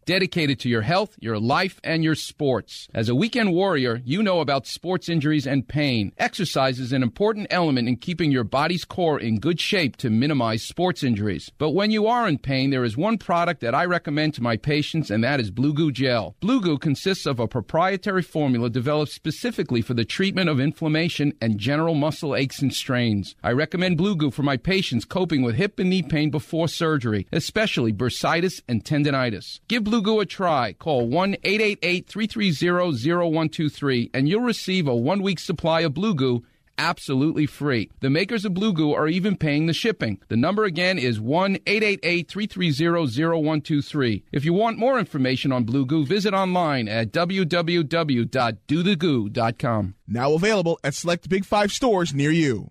dedicated to your health, your life, and your sports. As a weekend warrior, you know about sports injuries and pain. Exercise is an important element in keeping your body's core in good shape to minimize sports injuries. But when you are in pain, there is one product that I recommend to my patients, and that is Blue Goo Gel. Blue Goo consists of a proprietary formula developed specifically for the treatment of inflammation and general muscle aches and strains. I recommend Blue Goo for my patients coping with hip and knee pain before surgery, especially bursitis and tendinitis. Give Blue Goo a try. Call one eight eight eight, three three zero, zero one two three and you'll receive a one-week supply of Blue Goo absolutely free. The makers of Blue Goo are even paying the shipping. The number again is one eight eight eight, three three zero, zero one two three. If you want more information on Blue Goo, visit online at w w w dot do the goo dot com. Now available at select Big Five stores near you.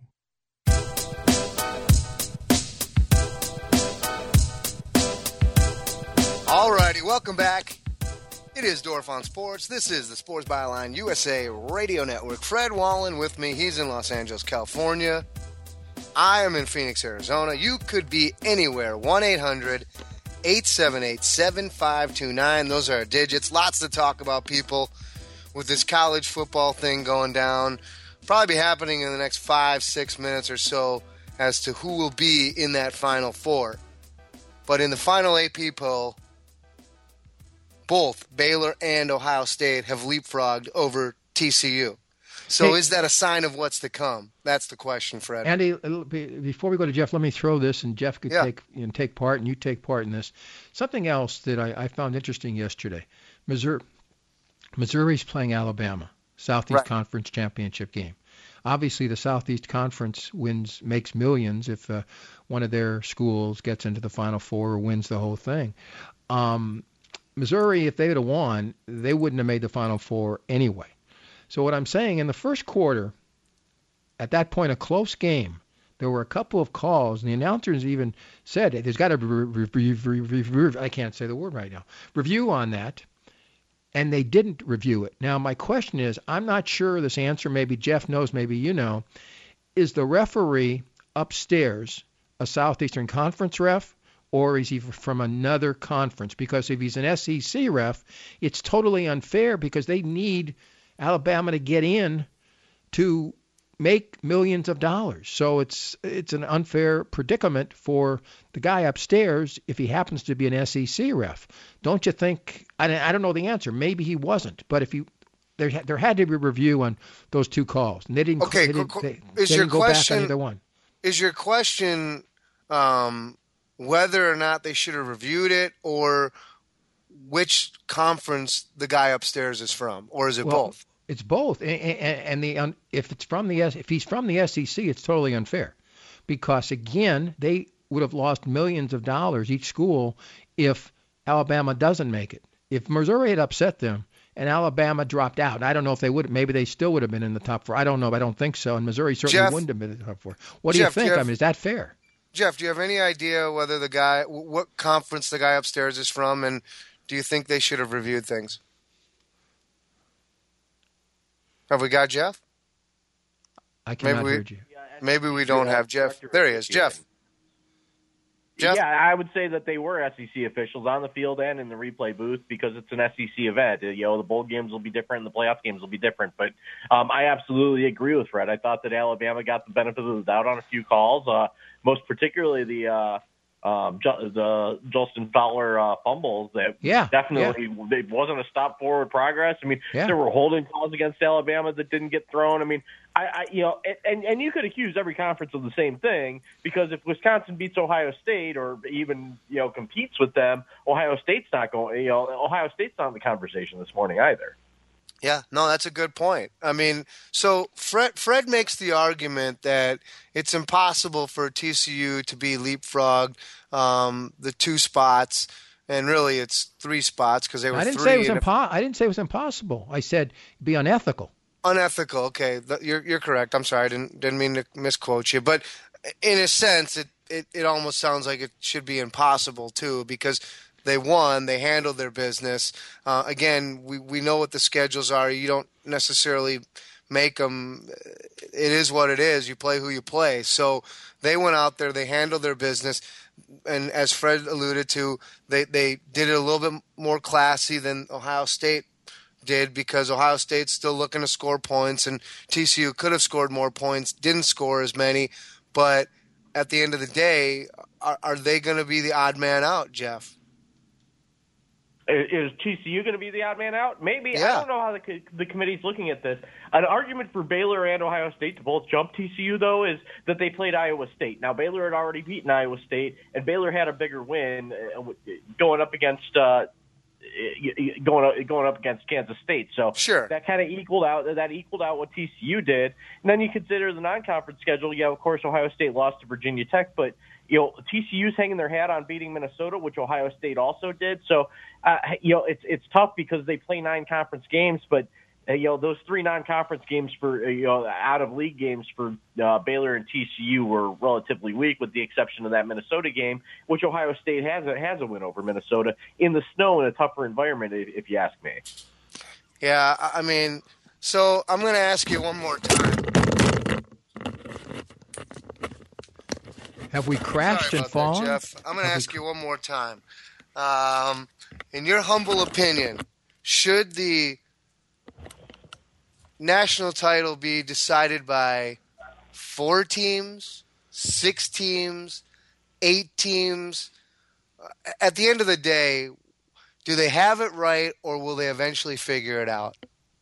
All righty, welcome back. It is Dorf on Sports. This is the Sports Byline U S A Radio Network. Fred Wallen with me. He's in Los Angeles, California. I am in Phoenix, Arizona. You could be anywhere. one eight hundred, eight seven eight, seven five two nine. Those are our digits. Lots to talk about, people, with this college football thing going down. Probably be happening in the next five, six minutes or so as to who will be in that Final Four. But in the final A P poll, both Baylor and Ohio State have leapfrogged over T C U. So hey, is that a sign of what's to come? That's the question, Fred. Andy, before we go to Jeff, let me throw this, and Jeff could yeah. take you know, take part, and you take part in this. Something else that I, I found interesting yesterday. Missouri, Missouri's playing Alabama, Southeast right. Conference championship game. Obviously, the Southeast Conference wins makes millions if uh, one of their schools gets into the Final Four or wins the whole thing. Um, Missouri, if they would have won, they wouldn't have made the Final Four anyway. So what I'm saying, in the first quarter, at that point, a close game, there were a couple of calls, and the announcers even said, there's got to be, re- re- re- re- re- I can't say the word right now, review on that, and they didn't review it. Now, my question is, I'm not sure this answer, maybe Jeff knows, maybe you know, is the referee upstairs a Southeastern Conference ref, or is he from another conference? Because if he's an S E C ref, it's totally unfair because they need Alabama to get in to make millions of dollars. So it's it's an unfair predicament for the guy upstairs if he happens to be an S E C ref. Don't you think? I, I don't know the answer. Maybe he wasn't. But if you there there had to be a review on those two calls, and they didn't. Okay, they didn't, co- they, is they your didn't go question, back on either one. Is your question um, whether or not they should have reviewed it, or which conference the guy upstairs is from, or is it well, both? It's both, and, and the if it's from the if he's from the S E C, it's totally unfair, because again, they would have lost millions of dollars each school if Alabama doesn't make it. If Missouri had upset them and Alabama dropped out, I don't know if they would. Maybe they still would have been in the top four. I don't know, but I don't think so. And Missouri certainly Jeff, wouldn't have been in the top four. What do Jeff, you think? Jeff, I mean, is that fair? Jeff, do you have any idea whether the guy, what conference the guy upstairs is from, and do you think they should have reviewed things? Have we got Jeff? I cannot maybe we, hear you. Maybe we don't have Jeff. There he is. Jeff. Jeff? Yeah, I would say that they were S E C officials on the field and in the replay booth because it's an S E C event. You know, the bowl games will be different, the playoff games will be different. But um, I absolutely agree with Fred. I thought that Alabama got the benefit of the doubt on a few calls, uh, most particularly the uh, um, the Justin Fowler uh, fumbles. That yeah, definitely yeah. it wasn't a stop forward progress. I mean, yeah. there were holding calls against Alabama that didn't get thrown. I mean, I, I you know, and and you could accuse every conference of the same thing because if Wisconsin beats Ohio State or even you know competes with them, Ohio State's not going. You know, Ohio State's not in the conversation this morning either. Yeah, no, that's a good point. I mean, so Fred Fred makes the argument that it's impossible for T C U to be leapfrogged um, the two spots, and really it's three spots because they were. I didn't three say it was impo- impo- I didn't say it was impossible. I said it'd be unethical. Unethical. Okay, you're you're correct. I'm sorry, I didn't didn't mean to misquote you, but in a sense, it it, it almost sounds like it should be impossible too because. They won. They handled their business. Uh, again, we, we know what the schedules are. You don't necessarily make them. It is what it is. You play who you play. So they went out there. They handled their business. and as Fred alluded to, they, they did it a little bit more classy than Ohio State did, because Ohio State's still looking to score points, and T C U could have scored more points, didn't score as many. But at the end of the day, are, are they going to be the odd man out, Jeff? Is T C U going to be the odd man out? Maybe. Yeah. I don't know how the, the committee's looking at this. An argument for Baylor and Ohio State to both jump T C U, though, is that they played Iowa State. Now, Baylor had already beaten Iowa State, and Baylor had a bigger win uh, going up against uh, going up, going up against Kansas State. So sure. that kind of equaled out. That equaled out what T C U did. And then you consider the non-conference schedule. Yeah, of course, Ohio State lost to Virginia Tech, but you know, T C U's hanging their hat on beating Minnesota, which Ohio State also did. So, uh, you know, it's it's tough because they play nine conference games, but uh, you know, those three non-conference games for uh, you know out of league games for uh, Baylor and T C U were relatively weak, with the exception of that Minnesota game, which Ohio State has a, has a win over Minnesota in the snow in a tougher environment, if, if you ask me. Yeah, I mean, so I'm going to ask you one more time. Have we crashed and fallen? That, Jeff. I'm going to ask we... you one more time. Um, in your humble opinion, should the national title be decided by four teams, six teams, eight teams? At the end of the day, do they have it right, or will they eventually figure it out?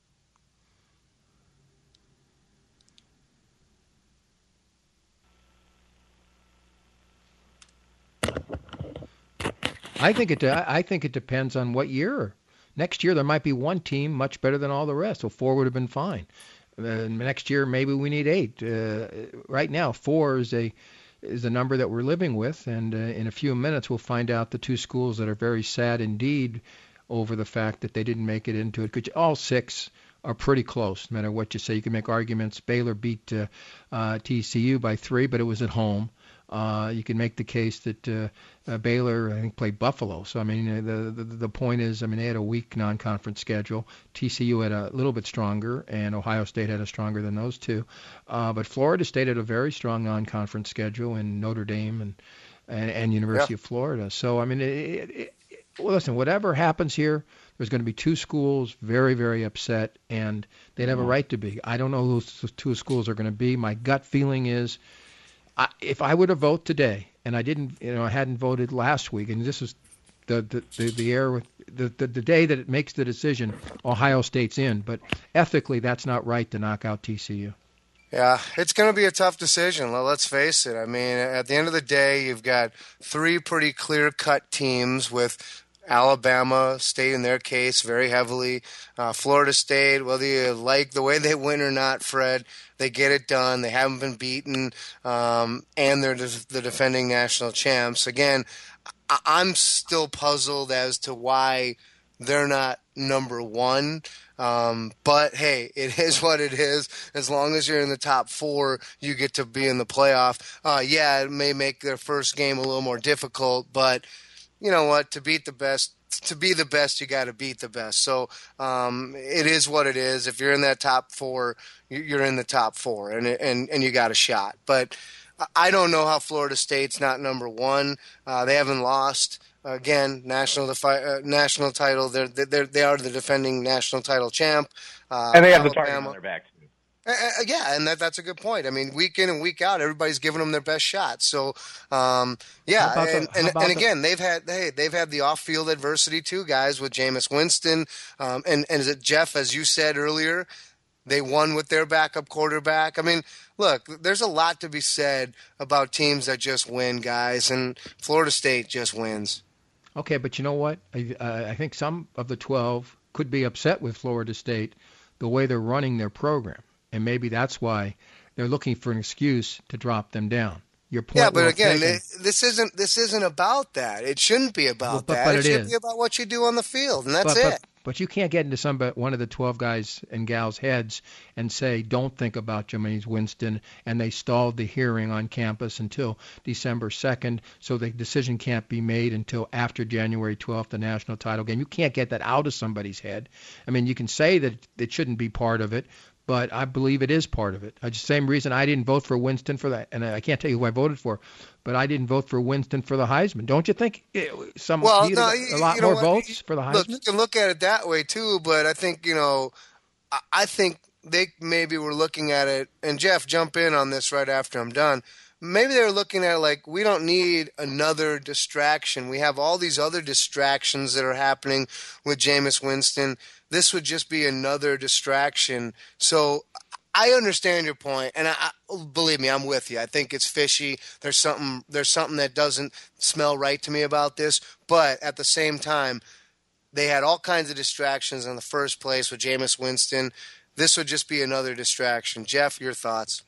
I think it. I think it depends on what year. Next year there might be one team much better than all the rest, so four would have been fine. Uh, next year maybe we need eight. Uh, right now four is a is a number that we're living with, and uh, in a few minutes we'll find out the two schools that are very sad indeed over the fact that they didn't make it into it. Could you, all six are pretty close, no matter what you say. You can make arguments. Baylor beat uh, uh, T C U by three, but it was at home. Uh, you can make the case that uh, uh, Baylor, I think, played Buffalo. So, I mean, the, the the point is, I mean, they had a weak non-conference schedule. T C U had a little bit stronger, and Ohio State had a stronger than those two. Uh, but Florida State had a very strong non-conference schedule, and Notre Dame and and, and University yeah. of Florida. So, I mean, it, it, it, well, listen, whatever happens here, there's going to be two schools very, very upset, and they'd have a right to be. I don't know who those two schools are going to be. My gut feeling is, I, if I were to vote today, and I didn't, you know, I hadn't voted last week, and this is the the the, the air the, the the day that it makes the decision, Ohio State's in. But ethically, that's not right to knock out T C U. Yeah, it's going to be a tough decision. Let's face it. I mean, at the end of the day, you've got three pretty clear-cut teams with Alabama stating their case very heavily. Uh, Florida State, whether you like the way they win or not, Fred, they get it done. They haven't been beaten, um, and they're the defending national champs. Again, I- I'm still puzzled as to why they're not number one. Um, but, hey, it is what it is. As long as you're in the top four, you get to be in the playoff. Uh, yeah, it may make their first game a little more difficult, but you know what? To beat the best, to be the best, you got to beat the best. So um, it is what it is. If you're in that top four, you're in the top four, and and and you got a shot. But I don't know how Florida State's not number one. Uh, they haven't lost. Again, national defi- uh, national title. They're they they are the defending national title champ. Uh, and they have Alabama. the target on their back. Uh, yeah, and that, that's a good point. I mean, week in and week out, everybody's giving them their best shot. So, um, yeah, the, and, and, and again, the... they've had hey, they've had the off-field adversity too, guys, with Jameis Winston, um, and and is it Jeff, as you said earlier, they won with their backup quarterback. I mean, look, there's a lot to be said about teams that just win, guys, and Florida State just wins. Okay, but you know what? I, uh, I think some of the twelve could be upset with Florida State the way they're running their program. And maybe that's why they're looking for an excuse to drop them down. Your point. Yeah, but well again, taken. this isn't this isn't about that. It shouldn't be about well, but, that. but it, it should is. be about what you do on the field, and that's but, it. But, but you can't get into some one of the twelve guys and gals' heads and say, "Don't think about Jameis Winston." And they stalled the hearing on campus until December second, so the decision can't be made until after January twelfth, the national title game. You can't get that out of somebody's head. I mean, you can say that it shouldn't be part of it. but I believe it is part of it. The same reason I didn't vote for Winston for that, and I can't tell you who I voted for, but I didn't vote for Winston for the Heisman. Don't you think it, some well, no, a lot you know more what? votes for the Heisman? Look, you can look at it that way too, but I think you know, I, I think they maybe were looking at it, and Jeff, jump in on this right after I'm done. Maybe they were looking at it like, we don't need another distraction. We have all these other distractions that are happening with Jameis Winston. This would just be another distraction. So I understand your point, and I, I, believe me, I'm with you. I think it's fishy. There's something, there's something that doesn't smell right to me about this. But at the same time, they had all kinds of distractions in the first place with Jameis Winston. This would just be another distraction. Jeff, your thoughts?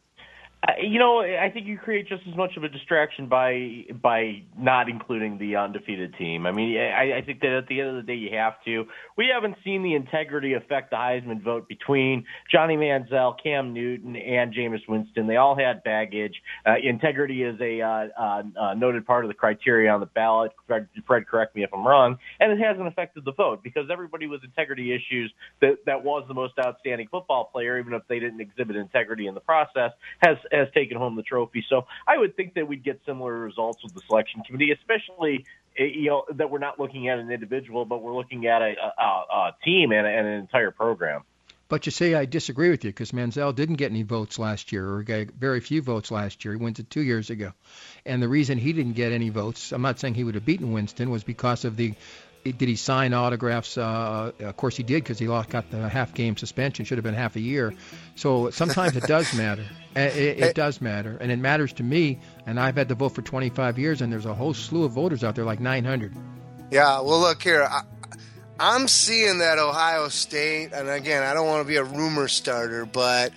Uh, you know, I think you create just as much of a distraction by by not including the undefeated team. I mean, I, I think that at the end of the day, you have to. We haven't seen the integrity affect the Heisman vote between Johnny Manziel, Cam Newton, and Jameis Winston. They all had baggage. Uh, integrity is a uh, uh, uh, noted part of the criteria on the ballot. Fred, Fred, correct me if I'm wrong. And it hasn't affected the vote because everybody with integrity issues that, that was the most outstanding football player, even if they didn't exhibit integrity in the process, has has taken home the trophy. So I would think that we'd get similar results with the selection committee, especially, you know, that we're not looking at an individual, but we're looking at a, a, a team and, and an entire program. But you say I disagree with you because Manziel didn't get any votes last year, or got very few votes last year. He went to two years ago. And the reason he didn't get any votes, I'm not saying he would have beaten Winston, was because of the did he sign autographs? Uh, of course he did because he lost, got the half-game suspension. Should have been half a year. So sometimes it does matter. It, it does matter. And it matters to me, and I've had to vote for twenty-five years, and there's a whole slew of voters out there, like nine hundred. Yeah, well, look here. I, I'm seeing that Ohio State, and again, I don't want to be a rumor starter, but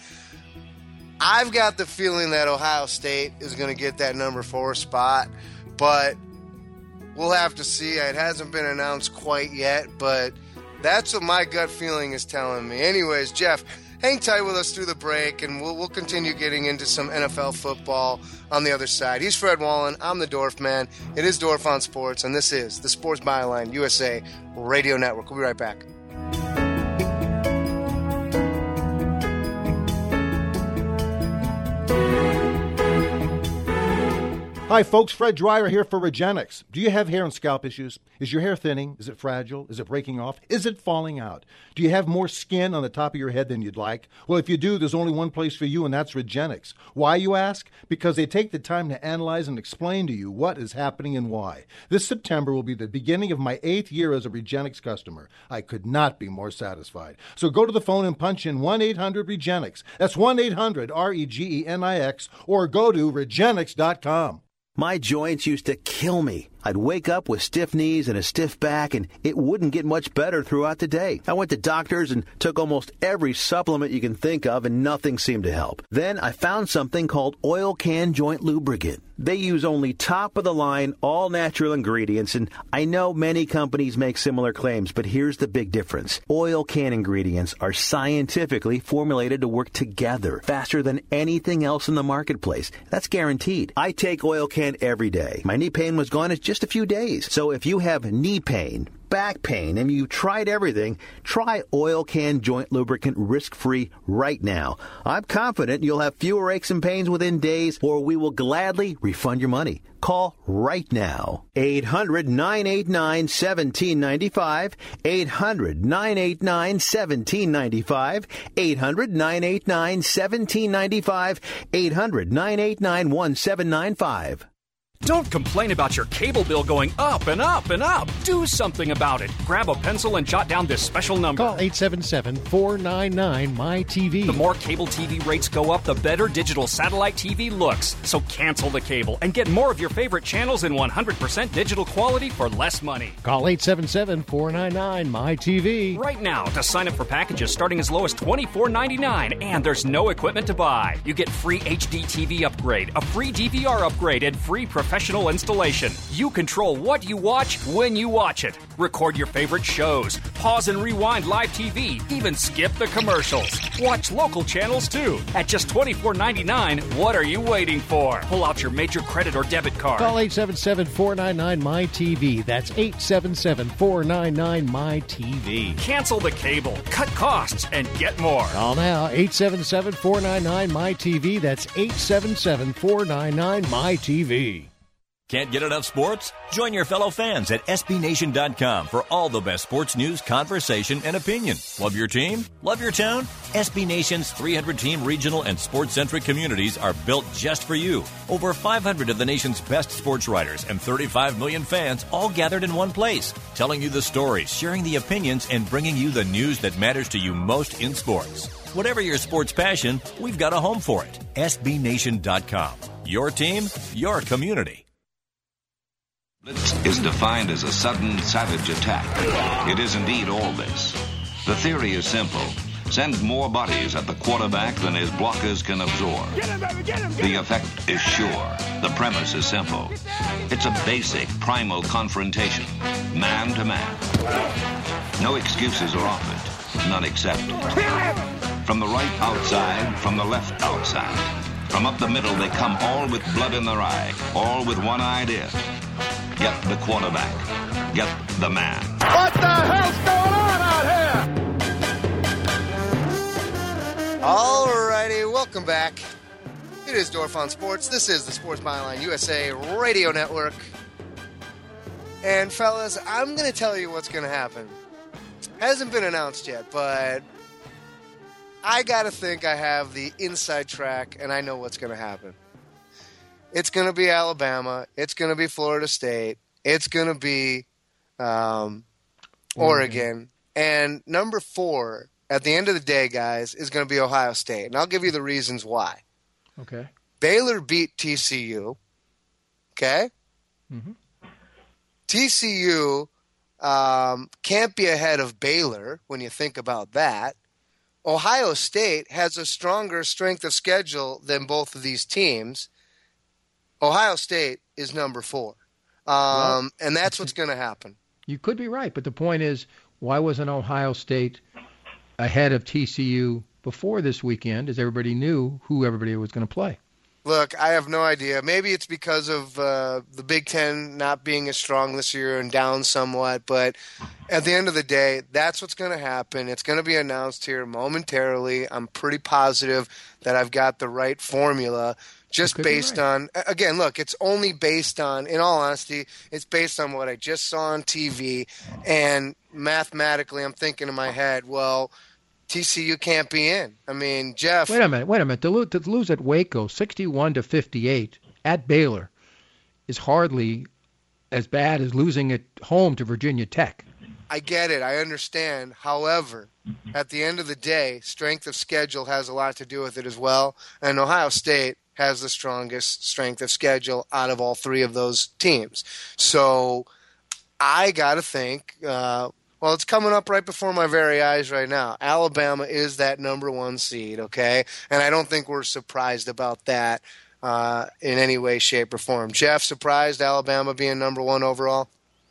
I've got the feeling that Ohio State is going to get that number four spot, but we'll have to see. It hasn't been announced quite yet, but that's what my gut feeling is telling me. Anyways, Jeff, hang tight with us through the break, and we'll, we'll continue getting into some N F L football on the other side. He's Fred Wallen. I'm the Dorf Man. It is Dorf on Sports, and this is the Sports Byline U S A Radio Network. We'll be right back. Hi, folks. Fred Dreyer here for Regenix. Do you have hair and scalp issues? Is your hair thinning? Is it fragile? Is it breaking off? Is it falling out? Do you have more skin on the top of your head than you'd like? Well, if you do, there's only one place for you, and that's Regenix. Why, you ask? Because they take the time to analyze and explain to you what is happening and why. This September will be the beginning of my eighth year as a Regenix customer. I could not be more satisfied. So go to the phone and punch in one eight hundred REGENIX. That's one eight hundred R E G E N I X, or go to Regenix dot com. My joints used to kill me. I'd wake up with stiff knees and a stiff back, and it wouldn't get much better throughout the day. I went to doctors and took almost every supplement you can think of, and nothing seemed to help. Then I found something called Oil Can Joint Lubricant. They use only top-of-the-line, all-natural ingredients, and I know many companies make similar claims, but here's the big difference. Oil Can ingredients are scientifically formulated to work together faster than anything else in the marketplace. That's guaranteed. I take Oil Can every day. My knee pain was gone in just a few days. So if you have knee pain, back pain, and you tried everything, try Oil Can Joint Lubricant risk-free right now. I'm confident you'll have fewer aches and pains within days, or we will gladly refund your money. Call right now. eight hundred nine eight nine one seven nine five. eight hundred nine eight nine one seven nine five. eight hundred nine eight nine one seven nine five. eight hundred nine eight nine one seven nine five. Don't complain about your cable bill going up and up and up. Do something about it. Grab a pencil and jot down this special number. Call eight seven seven, four nine nine, M Y T V. The more cable T V rates go up, the better digital satellite T V looks. So cancel the cable and get more of your favorite channels in one hundred percent digital quality for less money. Call eight seven seven, four nine nine, M Y T V. Right now to sign up for packages starting as low as twenty-four ninety-nine, and there's no equipment to buy. You get free H D T V upgrade, a free D V R upgrade, and free professional professional installation. You control what you watch when you watch it. Record your favorite shows. Pause and rewind live T V. Even skip the commercials. Watch local channels too. At just twenty-four ninety-nine, what are you waiting for? Pull out your major credit or debit card. Call eight seven seven, four nine nine, M Y T V. That's eight seven seven, four nine nine, M Y T V. Cancel the cable, cut costs, and get more. Call now, eight seven seven, four nine nine, M Y T V. That's eight seven seven, four nine nine, M Y T V. Can't get enough sports? Join your fellow fans at S B Nation dot com for all the best sports news, conversation, and opinion. Love your team? Love your town? S B Nation's three hundred team regional and sports-centric communities are built just for you. Over five hundred of the nation's best sports writers and thirty-five million fans all gathered in one place, telling you the stories, sharing the opinions, and bringing you the news that matters to you most in sports. Whatever your sports passion, we've got a home for it. S B Nation dot com. Your team, your community. Blitz is defined as a sudden, savage attack. It is indeed all this. The theory is simple. Send more bodies at the quarterback than his blockers can absorb. Get him, baby, get him, get The him. effect is sure. The premise is simple. It's a basic, primal confrontation, man to man. No excuses are offered, none accepted. From the right outside, from the left outside. From up the middle, they come all with blood in their eye, all with one idea. Get the quarterback. Get the man. What the hell's going on out here? Alrighty, welcome back. It is Dorf on Sports. This is the Sports Byline U S A Radio Network. And fellas, I'm going to tell you what's going to happen. Hasn't been announced yet, but I got to think I have the inside track, and I know what's going to happen. It's going to be Alabama. It's going to be Florida State. It's going to be um, Oregon. And number four, at the end of the day, guys, is going to be Ohio State. And I'll give you the reasons why. Okay. Baylor beat T C U. Okay? Mm-hmm. T C U um, can't be ahead of Baylor when you think about that. Ohio State has a stronger strength of schedule than both of these teams. Ohio State is number four. Um, well, and that's what's going to happen. You could be right, but the point is, why wasn't Ohio State ahead of T C U before this weekend, as everybody knew who everybody was going to play? Look, I have no idea. Maybe it's because of uh, the Big Ten not being as strong this year and down somewhat, but at the end of the day, that's what's going to happen. It's going to be announced here momentarily. I'm pretty positive that I've got the right formula. Just based right. on, again, look, it's only based on, in all honesty, it's based on what I just saw on T V. And mathematically, I'm thinking in my head, well, T C U can't be in. I mean, Jeff. Wait a minute, wait a minute. To lose, to lose at Waco, sixty-one to fifty-eight at Baylor, is hardly as bad as losing at home to Virginia Tech. I get it. I understand. However, at the end of the day, strength of schedule has a lot to do with it as well. And Ohio State has the strongest strength of schedule out of all three of those teams. So I got to think, uh, well, it's coming up right before my very eyes right now. Alabama is that number one seed, okay? And I don't think we're surprised about that uh, in any way, shape, or form. Jeff, surprised Alabama being number one overall?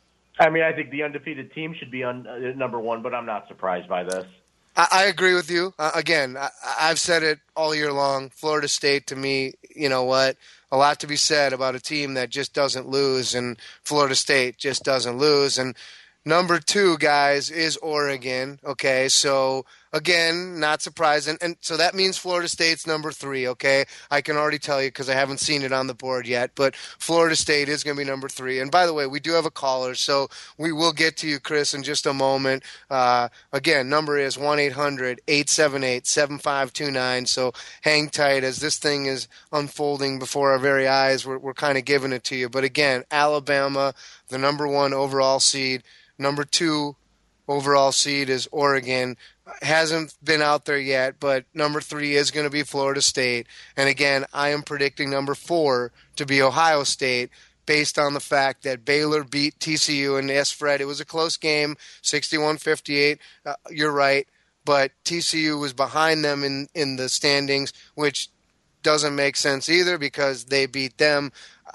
I mean, I think the undefeated team should be on uh, number one, but I'm not surprised by this. I, I agree with you. Uh, again, I, I've said it all year long. Florida State, to me, you know what? A lot to be said about a team that just doesn't lose, and Florida State just doesn't lose. And number two, guys, is Oregon. Okay, so again, not surprising. And so that means Florida State's number three, okay? I can already tell you because I haven't seen it on the board yet, but Florida State is going to be number three. And by the way, we do have a caller, so we will get to you, Chris, in just a moment. Uh, again, number is one eight hundred, eight seven eight, seven five two nine, so hang tight as this thing is unfolding before our very eyes. We're, we're kind of giving it to you. But again, Alabama, the number one overall seed. Number two overall seed is Oregon. Hasn't been out there yet, but number three is going to be Florida State. And again, I am predicting number four to be Ohio State based on the fact that Baylor beat T C U. And yes, Fred, it was a close game, sixty-one fifty-eight. Uh, you're right. But T C U was behind them in, in the standings, which doesn't make sense either because they beat them.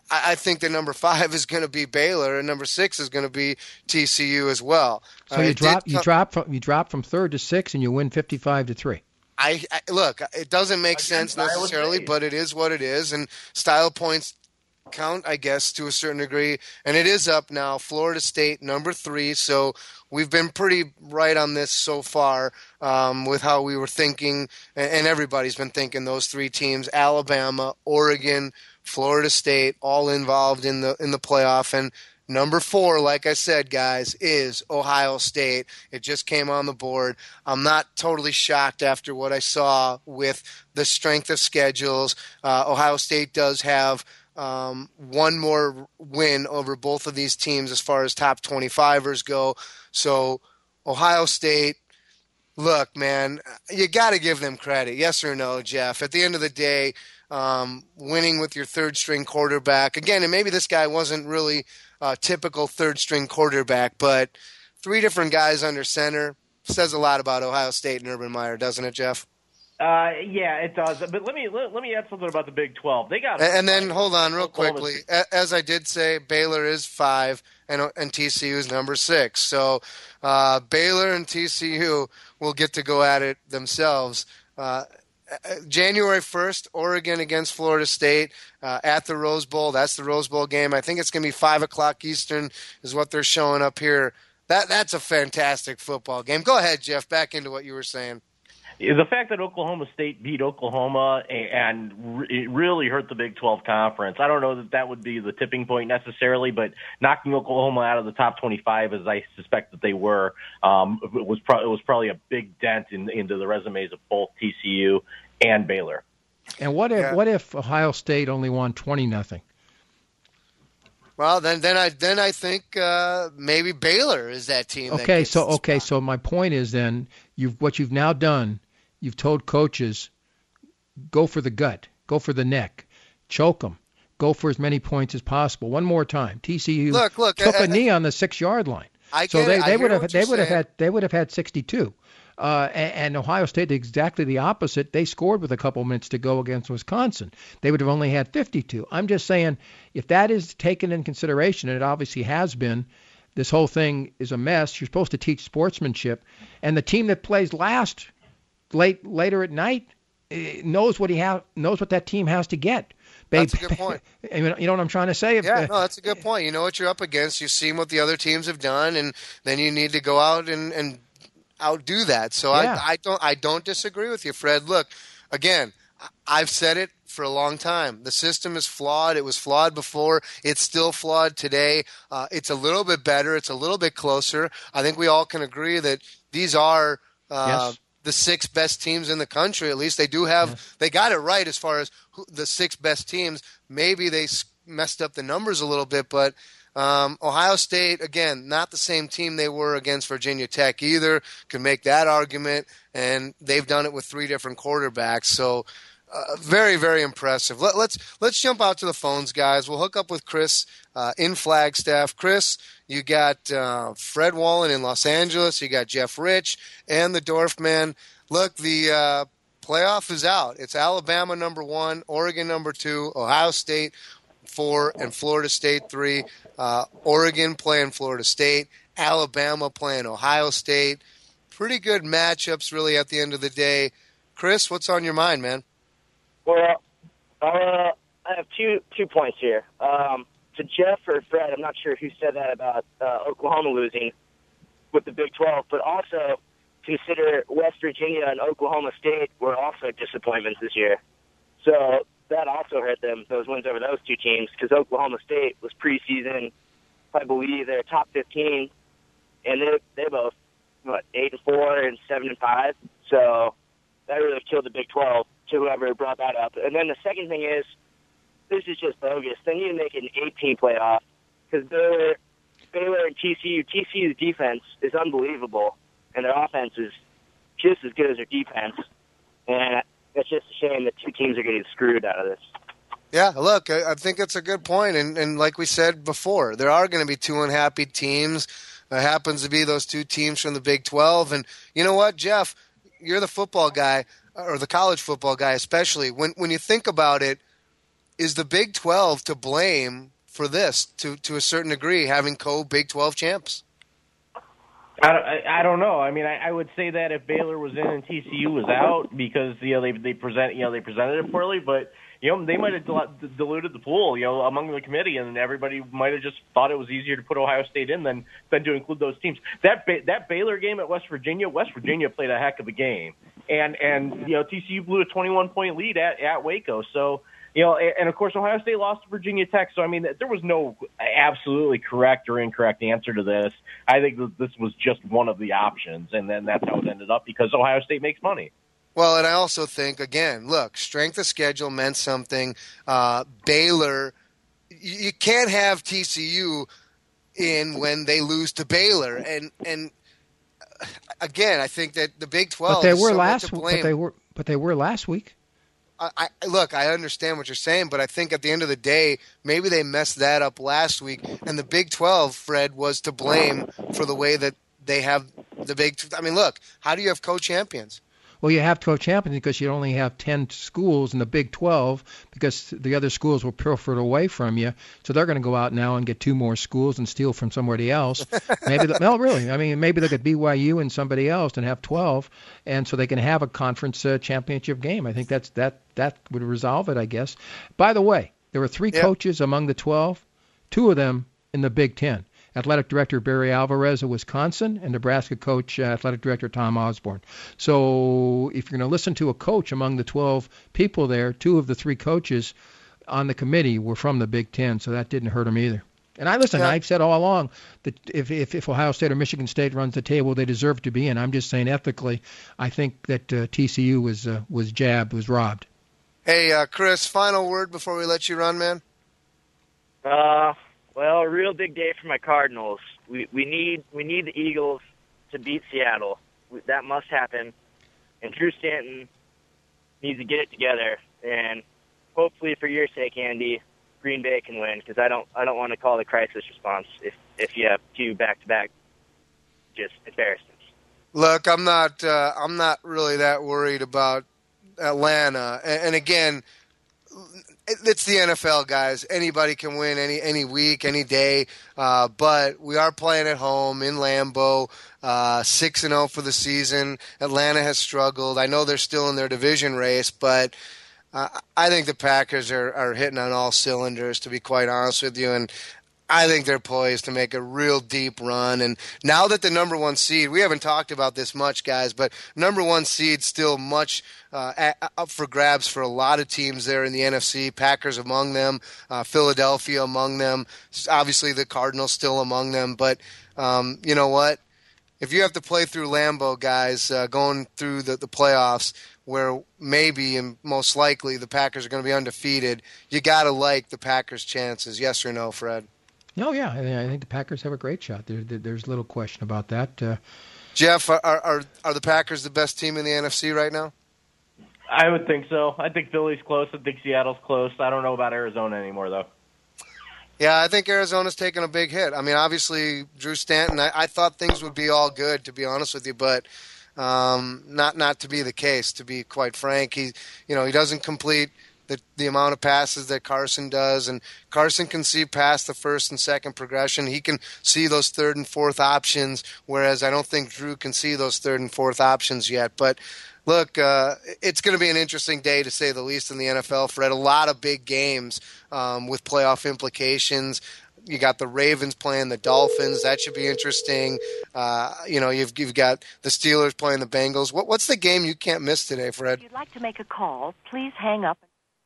I, I think that number five is going to be Baylor, and number six is going to be T C U as well. So uh, you drop did, you drop from you drop from third to six, and you win fifty-five to three. I, I look. It doesn't make sense necessarily, but it is what it is, and style points count, I guess, to a certain degree. And it is up now. Florida State number three. So we've been pretty right on this so far um, with how we were thinking, and, and everybody's been thinking those three teams: Alabama, Oregon, Florida State, all involved in the in the playoff. And number four, like I said, guys, is Ohio State. It just came on the board. I'm not totally shocked after what I saw with the strength of schedules. Uh, Ohio State does have um, one more win over both of these teams as far as top twenty-fivers go. So Ohio State, look, man, you got to give them credit. Yes or no, Jeff? At the end of the day, um, winning with your third-string quarterback. Again, and maybe this guy wasn't really – Uh, typical third-string quarterback, but three different guys under center says a lot about Ohio State and Urban Meyer, doesn't it, Jeff? Uh, yeah, it does. But let me let, let me add something about the Big twelve. They got and, and then hold on real quickly. As I did say, Baylor is five and and T C U is number six. So uh, Baylor and T C U will get to go at it themselves. Uh, January first, Oregon against Florida State uh, at the Rose Bowl. That's the Rose Bowl game. I think it's going to be five o'clock Eastern is what they're showing up here. That That's a fantastic football game. Go ahead, Jeff, back into what you were saying. The fact that Oklahoma State beat Oklahoma and it really hurt the Big twelve conference. I don't know that that would be the tipping point necessarily, but knocking Oklahoma out of the top twenty-five, as I suspect that they were, um, it was pro- it was probably a big dent in, into the resumes of both T C U and Baylor. And what if Yeah. what if Ohio State only won twenty nothing? Well, then then I then I think uh, maybe Baylor is that team. that Okay, gets so the okay, spot. so my point is then you've what you've now done. You've told coaches, go for the gut, go for the neck, choke them, go for as many points as possible. One more time. T C U Look, look, took I- a knee on the six-yard line, I so get they, it. I they hear would have what they you're would have saying. had they would have had sixty-two. Uh, and, and Ohio State exactly the opposite. They scored with a couple minutes to go against Wisconsin. They would have only had fifty-two. I'm just saying, if that is taken in consideration, and it obviously has been, this whole thing is a mess. You're supposed to teach sportsmanship, and the team that plays last, late later at night, eh, knows what he ha- knows what that team has to get. That's a good point. You know what I'm trying to say? If, Yeah, uh, no, that's a good point. You know what you're up against. You've seen what the other teams have done, and then you need to go out and, and outdo that. So Yeah. I, I don't I don't disagree with you, Fred. Look, again, I- I've said it for a long time. The system is flawed. It was flawed before. It's still flawed today. Uh, it's a little bit better. It's a little bit closer. I think we all can agree that these are uh, Yes. the six best teams in the country. At least they do have. They got it right as far as who, the six best teams. Maybe they s- messed up the numbers a little bit, but. Um, Ohio State, again, not the same team they were against Virginia Tech either. Could make that argument, and they've done it with three different quarterbacks. So, uh, very, very impressive. Let, let's let's jump out to the phones, guys. We'll hook up with Chris uh, in Flagstaff. Chris, you got uh, Fred Wallen in Los Angeles. You got Jeff Rich and the Dorfman. Look, the uh, playoff is out. It's Alabama number one, Oregon number two, Ohio State four, and Florida State three. Uh, Oregon playing Florida State, Alabama playing Ohio State. Pretty good matchups, really, at the end of the day. Chris, what's on your mind, man? Well, uh, I have two two points here. Um, to Jeff or Fred, I'm not sure who said that about uh, Oklahoma losing with the Big twelve, but also consider West Virginia and Oklahoma State were also disappointments this year. So that also hurt them, those wins over those two teams, because Oklahoma State was preseason, I believe they're top fifteen, and they they both what eight and four and seven and five. So that really killed the Big twelve to whoever brought that up. And then the second thing is, this is just bogus. They need to make an eight-team playoff because Baylor, Baylor and T C U, T C U's defense is unbelievable, and their offense is just as good as their defense. And it's just a shame that two teams are getting screwed out of this. Yeah, look, I, I think it's a good point. And, and like we said before, there are going to be two unhappy teams. It happens to be those two teams from the Big twelve. And you know what, Jeff? You're the football guy, or the college football guy especially. When when you think about it, is the Big twelve to blame for this to, to a certain degree, having co-Big twelve champs? I don't, I, I don't know. I mean, I, I would say that if Baylor was in and T C U was out because you know they they present you know they presented it poorly, but you know they might have dil- diluted the pool you know among the committee, and everybody might have just thought it was easier to put Ohio State in than than to include those teams. That ba- that Baylor game at West Virginia, West Virginia played a heck of a game, and and you know T C U blew a twenty-one point lead at at Waco, so. You know, and of course, Ohio State lost to Virginia Tech. So, I mean, there was no absolutely correct or incorrect answer to this. I think that this was just one of the options, and then that's how it ended up because Ohio State makes money. Well, and I also think, again, look, strength of schedule meant something. Uh, Baylor, you can't have T C U in when they lose to Baylor. And, and again, I think that the Big twelve but they is were somewhat last, to blame. But they were, but they were last week. I, I, look, I understand what you're saying, but I think at the end of the day, maybe they messed that up last week. And the Big twelve, Fred, was to blame for the way that they have the Big – I mean, look, how do you have co-champions? Well, you have twelve champions because you only have ten schools in the Big twelve because the other schools were pilfered away from you. So they're going to go out now and get two more schools and steal from somebody else. Maybe, the, no, really. I mean, maybe look at B Y U and somebody else and have twelve, and so they can have a conference uh, championship game. I think that's that that would resolve it, I guess. By the way, there were three yep. coaches among the twelve, two of them in the Big Ten. Athletic Director Barry Alvarez of Wisconsin and Nebraska coach, uh, Athletic Director Tom Osborne. So if you're going to listen to a coach among the twelve people there, two of the three coaches on the committee were from the Big Ten, so that didn't hurt them either. And I listen, yeah. I've said all along that if, if, if Ohio State or Michigan State runs the table, they deserve to be in. I'm just saying ethically, I think that uh, T C U was uh, was jabbed, was robbed. Hey, uh, Chris, final word before we let you run, man? Uh... Well, a real big day for my Cardinals. We we need we need the Eagles to beat Seattle. We, that must happen. And Drew Stanton needs to get it together. And hopefully, for your sake, Andy, Green Bay can win because I don't I don't want to call the crisis response if if you have two back to back just embarrassments. Look, I'm not uh, I'm not really that worried about Atlanta. And, and again. It's the N F L, guys. Anybody can win any any week, any day. Uh, but we are playing at home in Lambeau, uh, six and zero for the season. Atlanta has struggled. I know they're still in their division race, but uh, I think the Packers are, are hitting on all cylinders. To be quite honest with you, and I think they're poised to make a real deep run. And now that the number one seed, we haven't talked about this much, guys, but number one seed still much uh, at, up for grabs for a lot of teams there in the N F C. Packers among them, uh, Philadelphia among them, obviously the Cardinals still among them. But um, you know what? If you have to play through Lambeau, guys, uh, going through the, the playoffs, where maybe and most likely the Packers are going to be undefeated, you got to like the Packers' chances. Yes or no, Fred? Oh, yeah. I think the Packers have a great shot. There, there's little question about that. Uh, Jeff, are, are are the Packers the best team in the N F C right now? I would think so. I think Philly's close. I think Seattle's close. I don't know about Arizona anymore, though. Yeah, I think Arizona's taking a big hit. I mean, obviously, Drew Stanton, I, I thought things would be all good, to be honest with you, but um, not not to be the case, to be quite frank. He, you know, he doesn't complete The, the amount of passes that Carson does, and Carson can see past the first and second progression. He can see those third and fourth options, whereas I don't think Drew can see those third and fourth options yet. But look, uh, it's going to be an interesting day to say the least in the N F L, Fred. A lot of big games um, with playoff implications. You got the Ravens playing the Dolphins. That should be interesting. Uh, you know, you've you've got the Steelers playing the Bengals. What, what's the game you can't miss today, Fred? If you'd like to make a call, please hang up.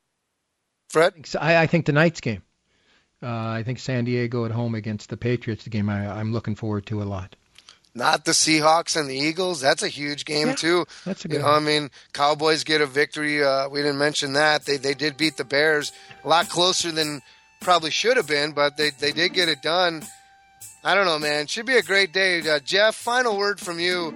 Fred? I, I think tonight's game. Uh, I think San Diego at home against the Patriots, the game I, I'm looking forward to a lot. Not the Seahawks and the Eagles. That's a huge game, yeah, too. That's a good you know, one. I mean, Cowboys get a victory. Uh, we didn't mention that. They they did beat the Bears a lot closer than probably should have been, but they, they did get it done. I don't know, man. Should be a great day. Uh, Jeff, final word from you.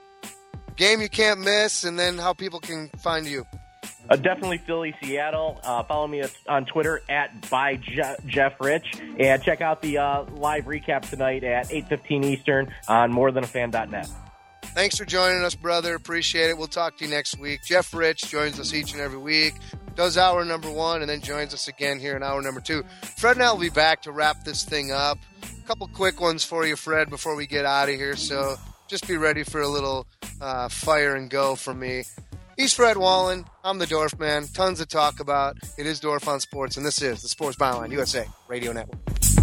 Game you can't miss, and then how people can find you. Uh, definitely Philly, Seattle. Uh, follow me on Twitter at by Je- Jeff Rich, and check out the uh, live recap tonight at eight fifteen Eastern on more than a fan dot net. Thanks for joining us, brother. Appreciate it. We'll talk to you next week. Jeff Rich joins us each and every week. does hour number one, and then joins us again here in hour number two. Fred and I will be back to wrap this thing up. A couple quick ones for you, Fred, before we get out of here. So just be ready for a little uh, fire and go from me. He's Fred Wallen. I'm the Dorf Man. Tons to talk about. It is Dorf on Sports, and this is the Sports Byline U S A Radio Network.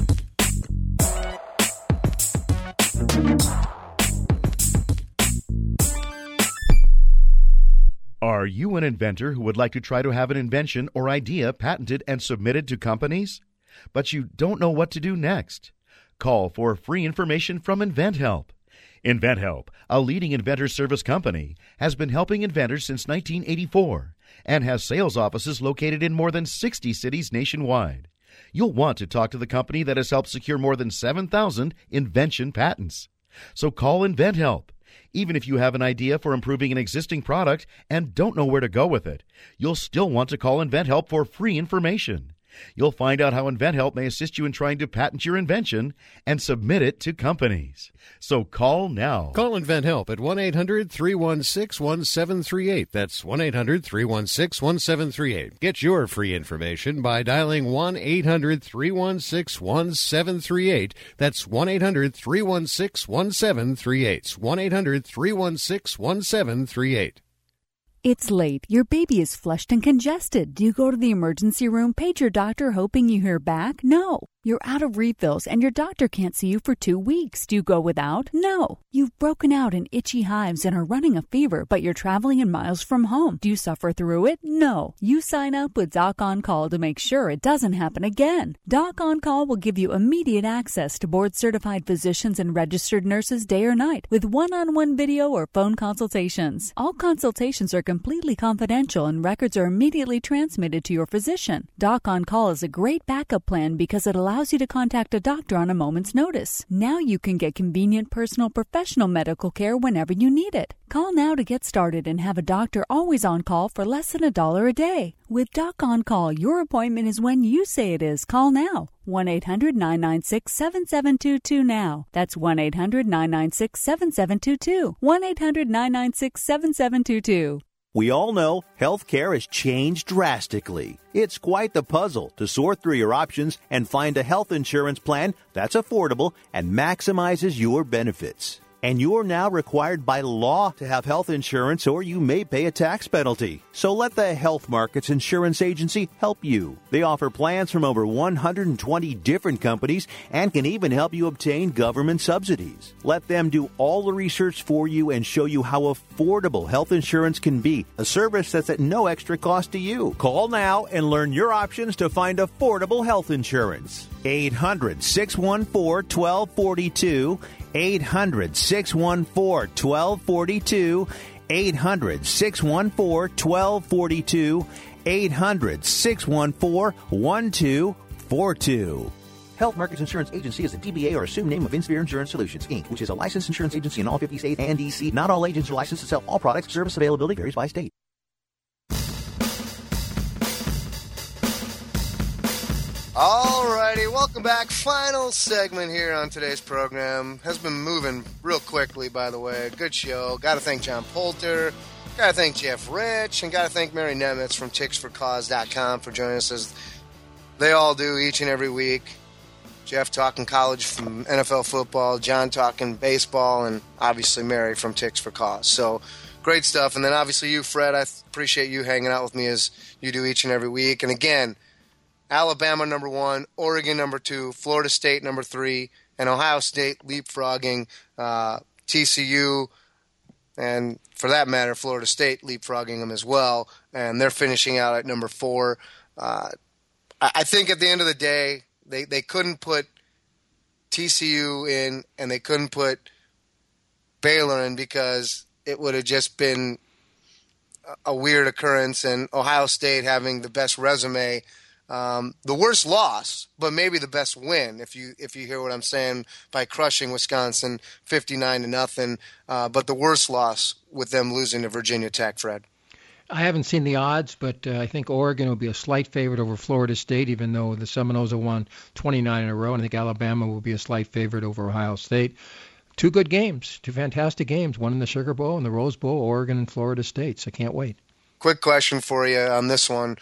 Are you an inventor who would like to try to have an invention or idea patented and submitted to companies? But you don't know what to do next? Call for free information from InventHelp. InventHelp, a leading inventor service company, has been helping inventors since nineteen eighty-four and has sales offices located in more than sixty cities nationwide. You'll want to talk to the company that has helped secure more than seven thousand invention patents. So call InventHelp. Even if you have an idea for improving an existing product and don't know where to go with it, you'll still want to call InventHelp for free information. You'll find out how InventHelp may assist you in trying to patent your invention and submit it to companies. So call now. Call InventHelp at one eight hundred three one six one seven three eight. That's one eight hundred three one six one seven three eight. Get your free information by dialing one eight hundred three one six one seven three eight. That's one eight hundred three one six one seven three eight. one eight hundred three one six one seven three eight. It's late. Your baby is flushed and congested. Do you go to the emergency room, page your doctor hoping you hear back? No. You're out of refills and your doctor can't see you for two weeks. Do you go without? No. You've broken out in itchy hives and are running a fever, but you're traveling in miles from home. Do you suffer through it? No. You sign up with Doc On Call to make sure it doesn't happen again. Doc On Call will give you immediate access to board-certified physicians and registered nurses day or night with one-on-one video or phone consultations. All consultations are completely confidential and records are immediately transmitted to your physician. Doc On Call is a great backup plan because it allows you to contact a doctor on a moment's notice. Now you can get convenient personal professional medical care whenever you need it. Call now to get started and have a doctor always on call for less than a dollar a day. With Doc On Call, your appointment is when you say it is. Call now. one eight hundred nine nine six seven seven two two now. That's one eight hundred nine nine six seven seven two two. one eight hundred nine nine six seven seven two two. We all know healthcare has changed drastically. It's quite the puzzle to sort through your options and find a health insurance plan that's affordable and maximizes your benefits. And you're now required by law to have health insurance or you may pay a tax penalty. So let the Health Markets Insurance Agency help you. They offer plans from over one hundred twenty different companies and can even help you obtain government subsidies. Let them do all the research for you and show you how affordable health insurance can be, a service that's at no extra cost to you. Call now and learn your options to find affordable health insurance. eight hundred six one four one two four two. eight hundred six one four one two four two. eight hundred six one four one two four two. eight hundred six one four one two four two. Health Markets Insurance Agency is a D B A or assumed name of Insphere Insurance Solutions, Incorporated, which is a licensed insurance agency in all fifty states and D C. Not all agents are licensed to sell all products. Service availability varies by state. Alrighty, welcome back. Final segment here on today's program. Has been moving real quickly, by the way. Good show. Got to thank John Poulter. Got to thank Jeff Rich. And got to thank Mary Nemitz from ticks for cause dot com for joining us as they all do each and every week. Jeff talking college from N F L football. John talking baseball. And obviously Mary from Ticks for Cause. So great stuff. And then obviously you, Fred. I appreciate you hanging out with me as you do each and every week. And again, Alabama number one, Oregon number two, Florida State number three, and Ohio State leapfrogging uh, T C U, and for that matter, Florida State leapfrogging them as well, and they're finishing out at number four. Uh, I think at the end of the day, they, they couldn't put T C U in, and they couldn't put Baylor in because it would have just been a weird occurrence, and Ohio State having the best resume. Um, the worst loss, but maybe the best win, if you if you hear what I'm saying, by crushing Wisconsin fifty-nine to nothing. Uh, but the worst loss with them losing to Virginia Tech, Fred. I haven't seen the odds, but uh, I think Oregon will be a slight favorite over Florida State, even though the Seminoles have won twenty-nine in a row. And I think Alabama will be a slight favorite over Ohio State. Two good games, two fantastic games, one in the Sugar Bowl and the Rose Bowl, Oregon and Florida State. So I can't wait. Quick question for you on this one.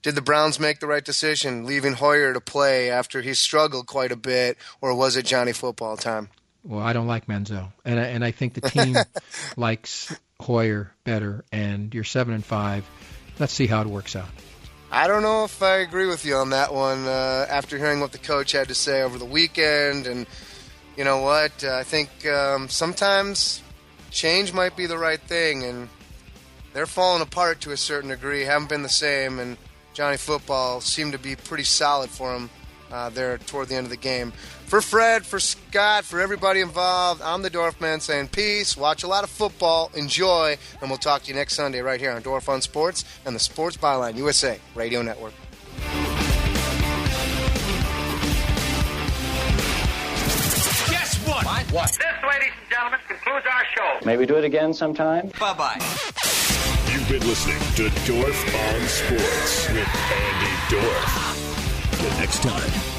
Did the Browns make the right decision, leaving Hoyer to play after he struggled quite a bit, or was it Johnny football time? Well, I don't like Manziel, and I, and I think the team likes Hoyer better, and you're seven and five. Let's see how it works out. I don't know if I agree with you on that one uh, after hearing what the coach had to say over the weekend. And you know what? Uh, I think um, sometimes change might be the right thing, and they're falling apart to a certain degree, haven't been the same, and Johnny football seemed to be pretty solid for him uh, there toward the end of the game. For Fred, for Scott, for everybody involved, I'm the Dorfman saying peace, watch a lot of football, enjoy, and we'll talk to you next Sunday right here on Dorf on Sports and the Sports Byline U S A Radio Network. Guess what? What? What? This, ladies and gentlemen, concludes our show. Maybe do it again sometime. Bye-bye. You've been listening to Dorf on Sports with Andy Dorf. Till next time.